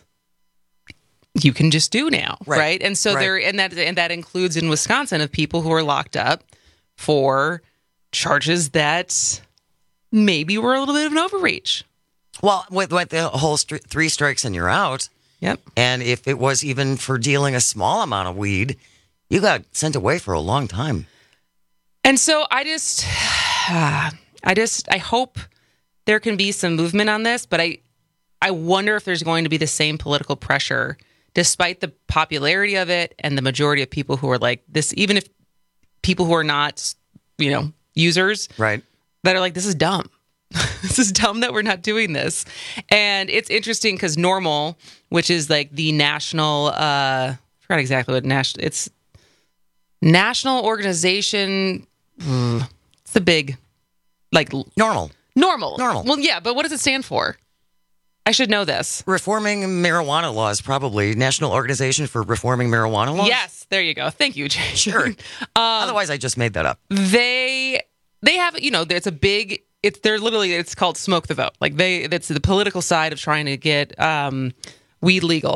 you can just do now, right? right? And so right. there, and that, and that includes in Wisconsin of people who are locked up for charges that maybe were a little bit of an overreach.
Well, with, with the whole st- three strikes and you're out.
Yep.
And if it was even for dealing a small amount of weed, you got sent away for a long time.
And so I just, uh, I just, I hope there can be some movement on this, but I, I wonder if there's going to be the same political pressure, despite the popularity of it and the majority of people who are like this, even if people who are not, you know, users,
right,
that are like, this is dumb. This is dumb that we're not doing this. And it's interesting because NORML, which is like the national, uh, I forgot exactly what national, it's national organization. Mm, it's the big, like
NORML.
NORML.
NORML.
Well, yeah, but what does it stand for? I should know this.
Reforming marijuana laws, probably. National Organization for Reforming Marijuana Laws?
Yes, there you go. Thank you, Jay.
Sure. um, Otherwise, I just made that up.
They they have, you know, there's a big, it's they're literally, it's called Smoke the Vote. Like they, that's the political side of trying to get um, weed legal.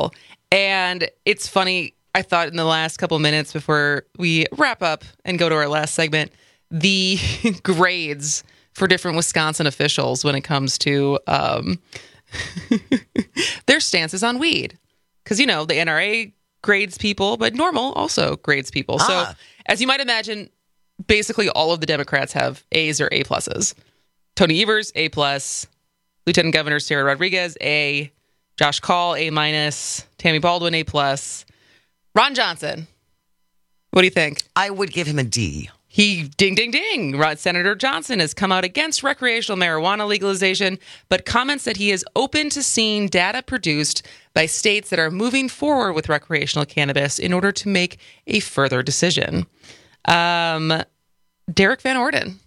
And it's funny, I thought in the last couple of minutes before we wrap up and go to our last segment, the grades for different Wisconsin officials when it comes to um, their stances on weed. Because, you know, the N R A grades people, but NORML also grades people. Ah. So as you might imagine, basically all of the Democrats have A's or A pluses. Tony Evers, A plus. Lieutenant Governor Sarah Rodriguez, A. Josh Kaul, A minus. Tammy Baldwin, A plus. Ron Johnson, what do you think?
I would give him a D.
He, ding, ding, ding. Senator Johnson has come out against recreational marijuana legalization, but comments that he is open to seeing data produced by states that are moving forward with recreational cannabis in order to make a further decision. Um, Derek Van Orden.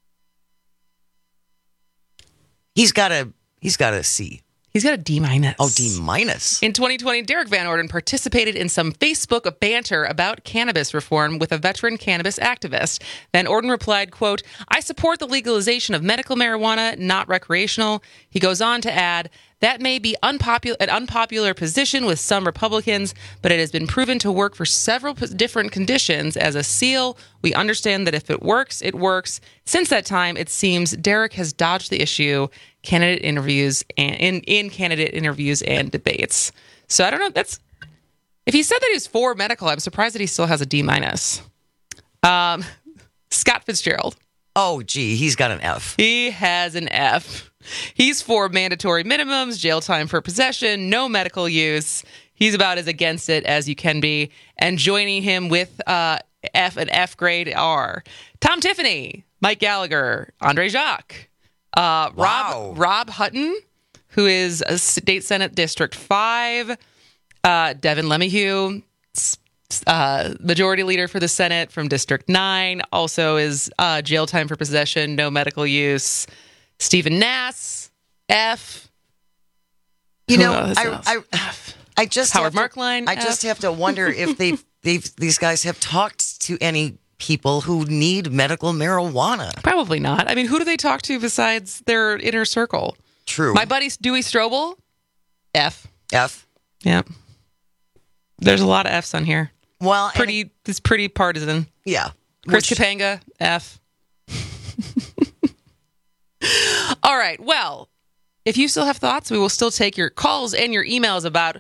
He's got a he's got a C.
He's got a D minus.
Oh, D minus.
In twenty twenty, Derek Van Orden participated in some Facebook banter about cannabis reform with a veteran cannabis activist. Van Orden replied, quote, "I support the legalization of medical marijuana, not recreational." He goes on to add, "That may be unpopular, an unpopular position with some Republicans, but it has been proven to work for several p- different conditions. As a SEAL, we understand that if it works, it works. Since that time, it seems Derek has dodged the issue, candidate interviews and in, in candidate interviews and debates." So I don't know. That's if he said that he was for medical, I'm surprised that he still has a D minus. Um, Scott Fitzgerald.
Oh, gee, he's got an F.
He has an F. He's for mandatory minimums, jail time for possession, no medical use. He's about as against it as you can be. And joining him with uh, F an F grade are Tom Tiffany, Mike Gallagher, Andre Jacques, uh,
wow.
Rob Rob Hutton, who is a State Senate District five, uh, Devin LeMahieu, uh, Majority Leader for the Senate from District nine, also is uh, jail time for possession, no medical use. Stephen Nass, F.
You know, I, I, I just
Howard
have
Markline.
To, I just have to wonder if they, they've, these guys have talked to any people who need medical marijuana.
Probably not. I mean, who do they talk to besides their inner circle?
True.
My buddy Dewey Strobel, F.
F.
Yeah. There's a lot of Fs on here.
Well,
pretty. It's pretty partisan.
Yeah.
Chris Which, Kapanga, F. All right. Well, if you still have thoughts, we will still take your calls and your emails about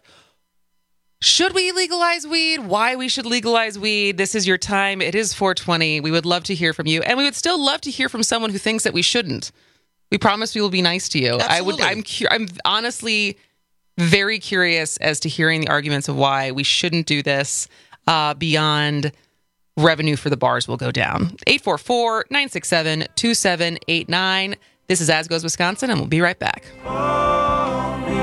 should we legalize weed, why we should legalize weed. This is your time. It is four twenty. We would love to hear from you. And we would still love to hear from someone who thinks that we shouldn't. We promise we will be nice to you.
Absolutely.
I would, I'm, cu- I'm honestly very curious as to hearing the arguments of why we shouldn't do this uh, beyond revenue for the bars will go down. eight four four, nine six seven, two seven eight nine. This is As Goes Wisconsin, and we'll be right back.
Call me,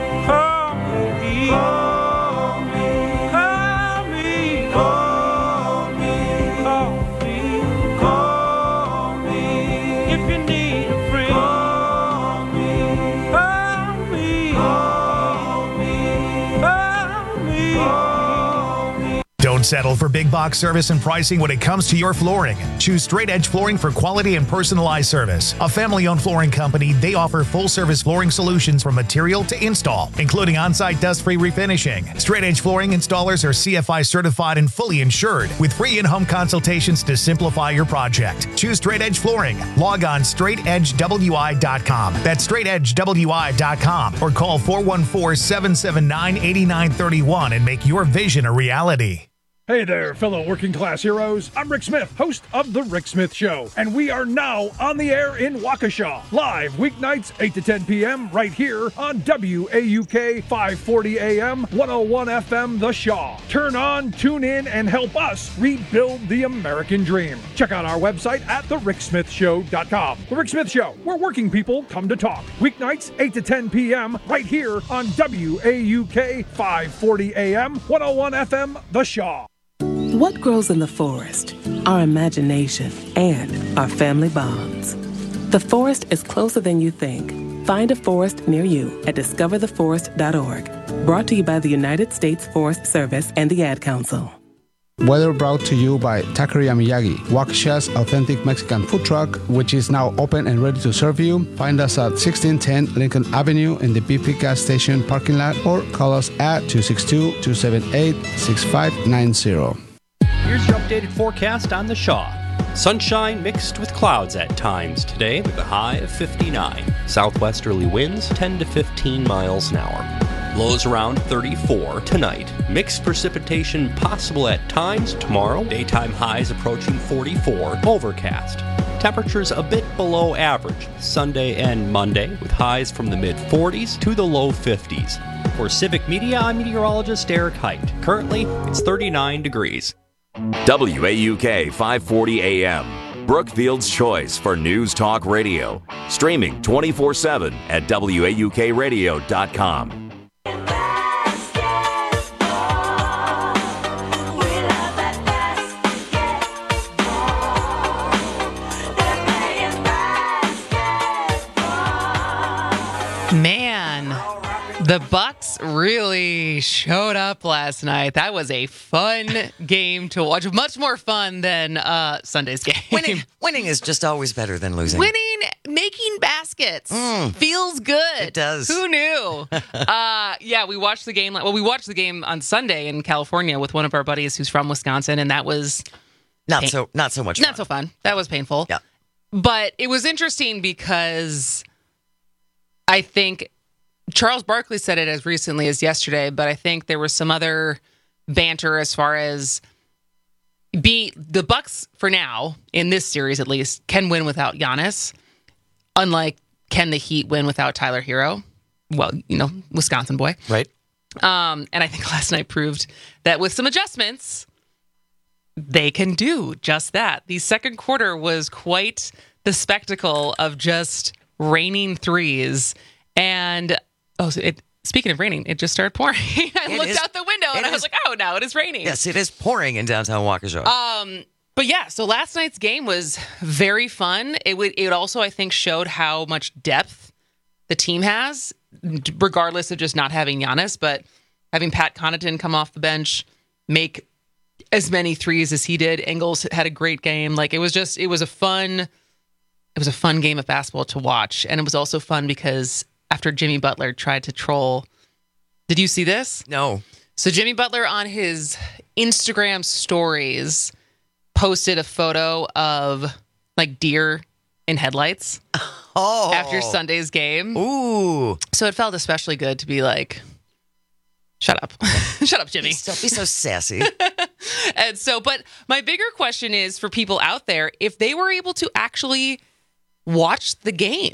call me, call me, call me, call me, call me, call me. If you need a friend, call me, call me, call me, call me, call me.
Don't settle for big box service and pricing when it comes to your flooring. Choose Straight Edge Flooring for quality and personalized service. A family-owned flooring company, they offer full-service flooring solutions from material to install, including on-site dust-free refinishing. Straight Edge Flooring installers are C F I certified and fully insured, with free in-home consultations to simplify your project. Choose Straight Edge Flooring. Log on straight edge w i dot com. That's straight edge w i dot com, or call four one four, seven seven nine, eight nine three one and make your vision a reality.
Hey there, fellow working class heroes. I'm Rick Smith, host of The Rick Smith Show, and we are now on the air in Waukesha, live weeknights eight to ten p.m. right here on W A U K five forty A M, one oh one F M The Shaw. Turn on, tune in, and help us rebuild the American dream. Check out our website at the rick smith show dot com. The Rick Smith Show, where working people come to talk. Weeknights eight to ten p.m. right here on W A U K five forty A M, one oh one F M The Shaw.
What grows in the forest? Our imagination and our family bonds. The forest is closer than you think. Find a forest near you at discover the forest dot org. Brought to you by the United States Forest Service and the Ad Council.
Weather brought to you by Taqueria Miyagi, Waukesha's authentic Mexican food truck, which is now open and ready to serve you. Find us at sixteen ten Lincoln Avenue in the B P gas station parking lot or call us at two six two, two seven eight, six five nine zero.
Here's your updated forecast on the Shaw. Sunshine mixed with clouds at times today with a high of fifty-nine. Southwesterly winds ten to fifteen miles an hour. Lows around thirty-four tonight. Mixed precipitation possible at times tomorrow. Daytime highs approaching forty-four. Overcast. Temperatures a bit below average Sunday and Monday with highs from the mid forties to the low fifties. For Civic Media, I'm meteorologist Eric Height. Currently, it's thirty-nine degrees.
W A U K five forty A M, Brookfield's choice for News Talk Radio. Streaming twenty-four seven at W A U K radio dot com.
Man, the Bucks really showed up last night. That was a fun game to watch. Much more fun than uh, Sunday's game.
Winning, winning is just always better than losing.
Winning, making baskets
Mm.
feels good.
It does.
Who knew? uh, yeah, we watched the game. Well, we watched the game on Sunday in California with one of our buddies who's from Wisconsin, and that was
Not
pain-
so not so much
not
fun.
so fun. That was painful.
Yeah.
But it was interesting because I think Charles Barkley said it as recently as yesterday, but I think there was some other banter as far as be the Bucks for now in this series at least can win without Giannis, unlike can the Heat win without Tyler Hero? Well, you know, Wisconsin boy,
right?
Um, and I think last night proved that with some adjustments, they can do just that. The second quarter was quite the spectacle of just raining threes. And oh, so it, speaking of raining, it just started pouring. I
It
looked
is-
out the window and
it
I was
is-
like, oh, now it is raining.
Yes, it is pouring in downtown Waukesha.
Um, but yeah, so last night's game was very fun. It would it also, I think, showed how much depth the team has, regardless of just not having Giannis, but having Pat Connaughton come off the bench, make as many threes as he did. Ingles had a great game. Like it was just, it was a fun, it was a fun game of basketball to watch. And it was also fun because after Jimmy Butler tried to troll, did you see this?
No.
So Jimmy Butler on his Instagram stories posted a photo of like deer in headlights
oh.
after Sunday's game.
Ooh.
So it felt especially good to be like, shut up. Shut up, Jimmy.
Don't be so sassy.
And so, but my bigger question is for people out there, if they were able to actually watch the game,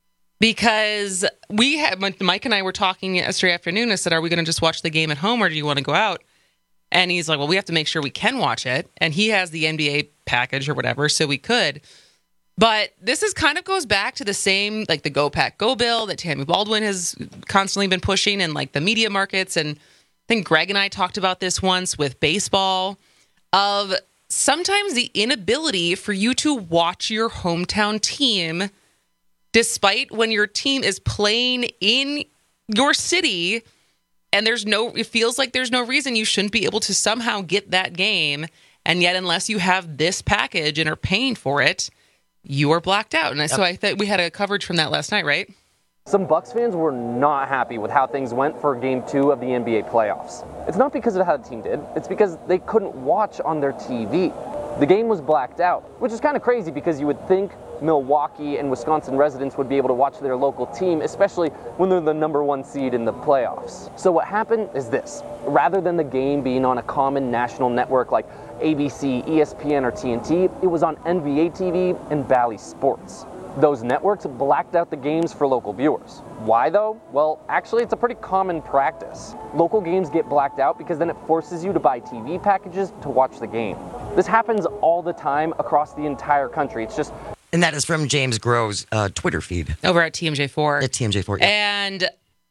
because we had, Mike and I were talking yesterday afternoon. I said, are we going to just watch the game at home or do you want to go out? And he's like, well, we have to make sure we can watch it. And he has the N B A package or whatever, so we could. But this is kind of goes back to the same, like the Go Pack Go bill that Tammy Baldwin has constantly been pushing and like the media markets. And I think Greg and I talked about this once with baseball of sometimes the inability for you to watch your hometown team, despite when your team is playing in your city and there's no, it feels like there's no reason you shouldn't be able to somehow get that game. And yet, unless you have this package and are paying for it, you are blacked out. And so I thought we had a coverage from that last night, right?
Some Bucks fans were not happy with how things went for Game two of the N B A playoffs. It's not because of how the team did, it's because they couldn't watch on their T V. The game was blacked out, which is kind of crazy because you would think Milwaukee and Wisconsin residents would be able to watch their local team, especially when they're the number one seed in the playoffs. So what happened is this. Rather than the game being on a common national network like A B C, E S P N, or T N T, it was on N B A T V and Bally Sports. Those networks blacked out the games for local viewers. Why though? Well, actually it's a pretty common practice. Local games get blacked out because then it forces you to buy T V packages to watch the game. This happens all the time across the entire country. It's just...
And that is from James Grove's uh, Twitter feed.
Over at T M J four.
At T M J four, yeah.
And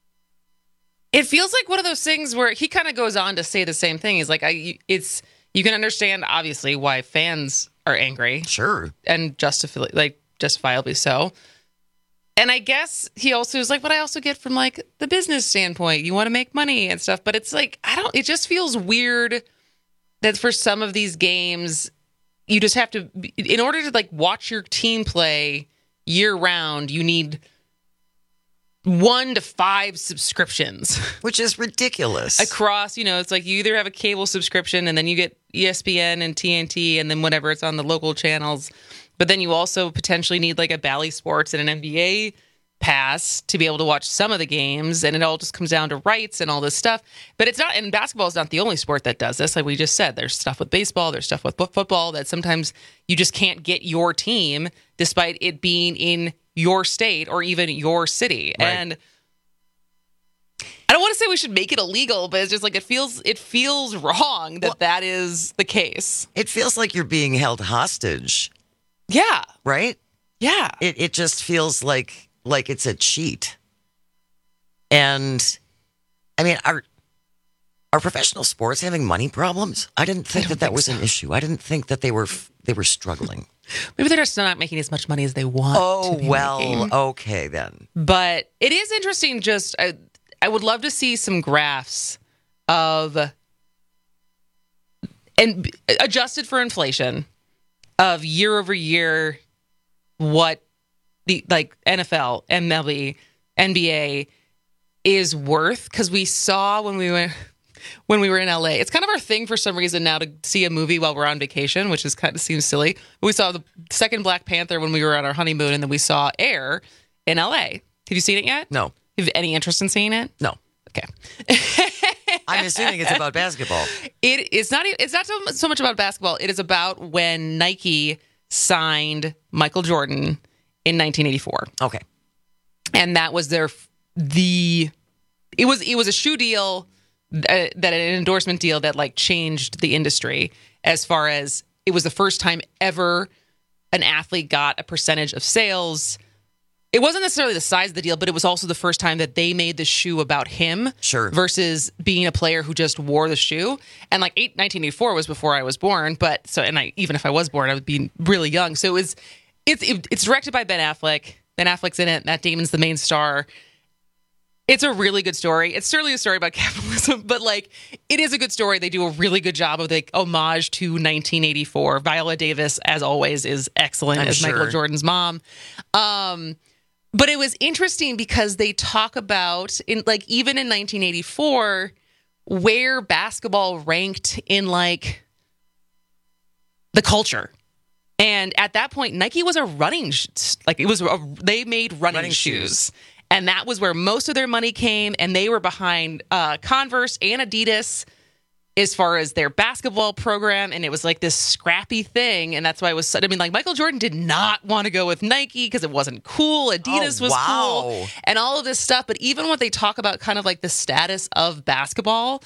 it feels like one of those things where he kind of goes on to say the same thing. He's like, I, it's, you can understand obviously why fans are angry.
Sure.
And justify, like, justifiably so. And I guess he also is like, but I also get from like the business standpoint, you want to make money and stuff. But it's like, I don't, it just feels weird that for some of these games, you just have to, in order to like watch your team play year round, you need one to five subscriptions.
Which is ridiculous.
Across, you know, it's like you either have a cable subscription and then you get E S P N and T N T and then whatever, it's on the local channels. But then you also potentially need like a Bally Sports and an N B A pass to be able to watch some of the games, and it all just comes down to rights and all this stuff. But it's not, and basketball is not the only sport that does this. Like we just said, there's stuff with baseball, there's stuff with football that sometimes you just can't get your team despite it being in your state or even your city. Right. And I don't want to say we should make it illegal, but it's just like it feels it feels wrong that well, that is the case.
It feels like you're being held hostage.
Yeah.
Right?
Yeah.
It it just feels like like it's a cheat. And I mean, are are professional sports having money problems? I didn't think I that that think was so. an issue. I didn't think that they were they were struggling.
Maybe they're just not making as much money as they want.
Oh,
to be
well,
making.
okay then.
But it is interesting. Just I, I would love to see some graphs of and adjusted for inflation of year over year what the like N F L, M L B, N B A is worth, because we saw when we went when we were in L A. It's kind of our thing for some reason now to see a movie while we're on vacation, which is kind of seems silly. We saw the second Black Panther when we were on our honeymoon, and then we saw Air in L A. Have you seen it yet?
No.
You have any interest in seeing it?
No.
Okay.
I'm assuming it's about basketball.
It it's not it's not so, so much about basketball. It is about when Nike signed Michael Jordan in nineteen eighty-four.
Okay.
And that was their the it was it was a shoe deal uh, that an endorsement deal that like changed the industry, as far as it was the first time ever an athlete got a percentage of sales. It wasn't necessarily the size of the deal, but it was also the first time that they made the shoe about him.
Sure.
Versus being a player who just wore the shoe. And like eight, nineteen eighty-four was before I was born, but so and I even if I was born, I would be really young. So it was it's it, it's directed by Ben Affleck. Ben Affleck's in it. Matt Damon's the main star. It's a really good story. It's certainly a story about capitalism, but like it is a good story. They do a really good job of like homage to nineteen eighty-four. Viola Davis, as always, is excellent
I'm
as
sure.
Michael Jordan's mom. Um, but it was interesting because they talk about in like even in nineteen eighty-four where basketball ranked in like the culture. And at that point, Nike was a running, sh- like it was, a, they made running,
Running
shoes.
shoes.
And that was where most of their money came. And they were behind uh, Converse and Adidas as far as their basketball program. And it was like this scrappy thing. And that's why it was, I mean, like Michael Jordan did not want to go with Nike because it wasn't cool. Adidas
Oh,
was
wow.
cool and all of this stuff. But even when they talk about kind of like the status of basketball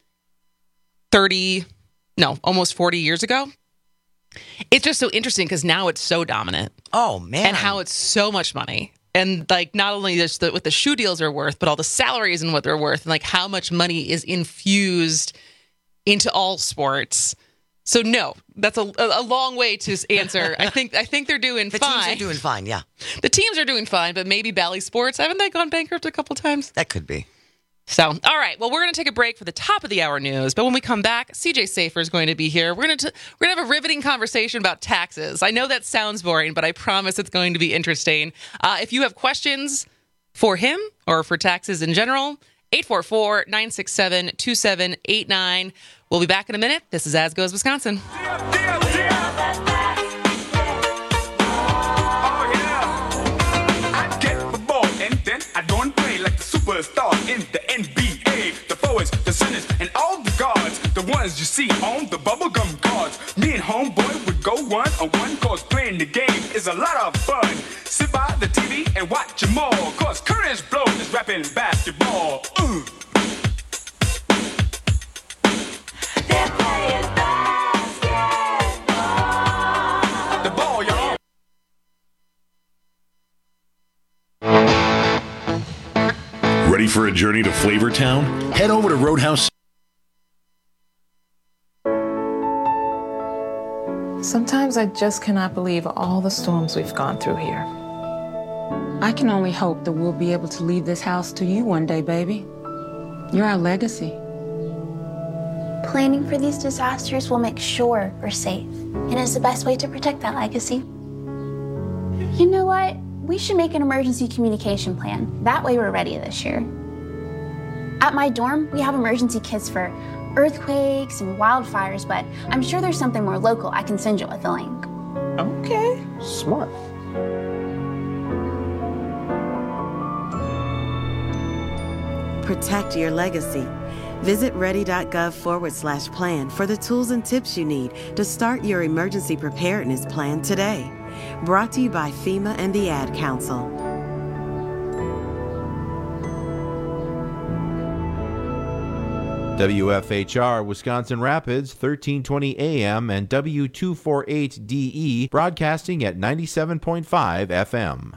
thirty, no, almost forty years ago, it's just so interesting because now it's so dominant.
Oh, man.
And how it's so much money. And like not only just the, what the shoe deals are worth, but all the salaries and what they're worth, and like how much money is infused into all sports. So no, that's a, a long way to answer. I think I think they're doing
the
fine.
The teams are doing fine, yeah.
The teams are doing fine, but maybe Bally Sports, haven't they gone bankrupt a couple times?
That could be.
So, all right. Well, we're going to take a break for the top of the hour news. But when we come back, C J Safer is going to be here. We're going to we're going to have a riveting conversation about taxes. I know that sounds boring, but I promise it's going to be interesting. Uh, if you have questions for him or for taxes in general, eight four four, nine six seven, two seven eight nine. We'll be back in a minute. This is As Goes Wisconsin.
Superstar in the N B A, the forwards, the centers, and all the guards, the ones you see on the bubblegum cards. Me and homeboy would go one on one, cause playing the game is a lot of fun. Sit by the T V and watch them all, cause Curtis Blow is rapping basketball. Uh. They're playing basketball. The ball, y'all.
Ready for a journey to Flavortown? Head over to Roadhouse.
Sometimes I just cannot believe all the storms we've gone through here.
I can only hope that we'll be able to leave this house to you one day, baby. You're our legacy.
Planning for these disasters will make sure we're safe, and is the best way to protect that legacy. You know what? We should make an emergency communication plan. That way we're ready this year. At my dorm, we have emergency kits for earthquakes and wildfires, but I'm sure there's something more local I can send you with a link.
Okay, smart.
Protect your legacy. Visit ready.gov forward slash plan for the tools and tips you need to start your emergency preparedness plan today. Brought to you by FEMA and the Ad Council.
W F H R Wisconsin Rapids, thirteen twenty A M and W two forty-eight D E, broadcasting at ninety-seven point five F M.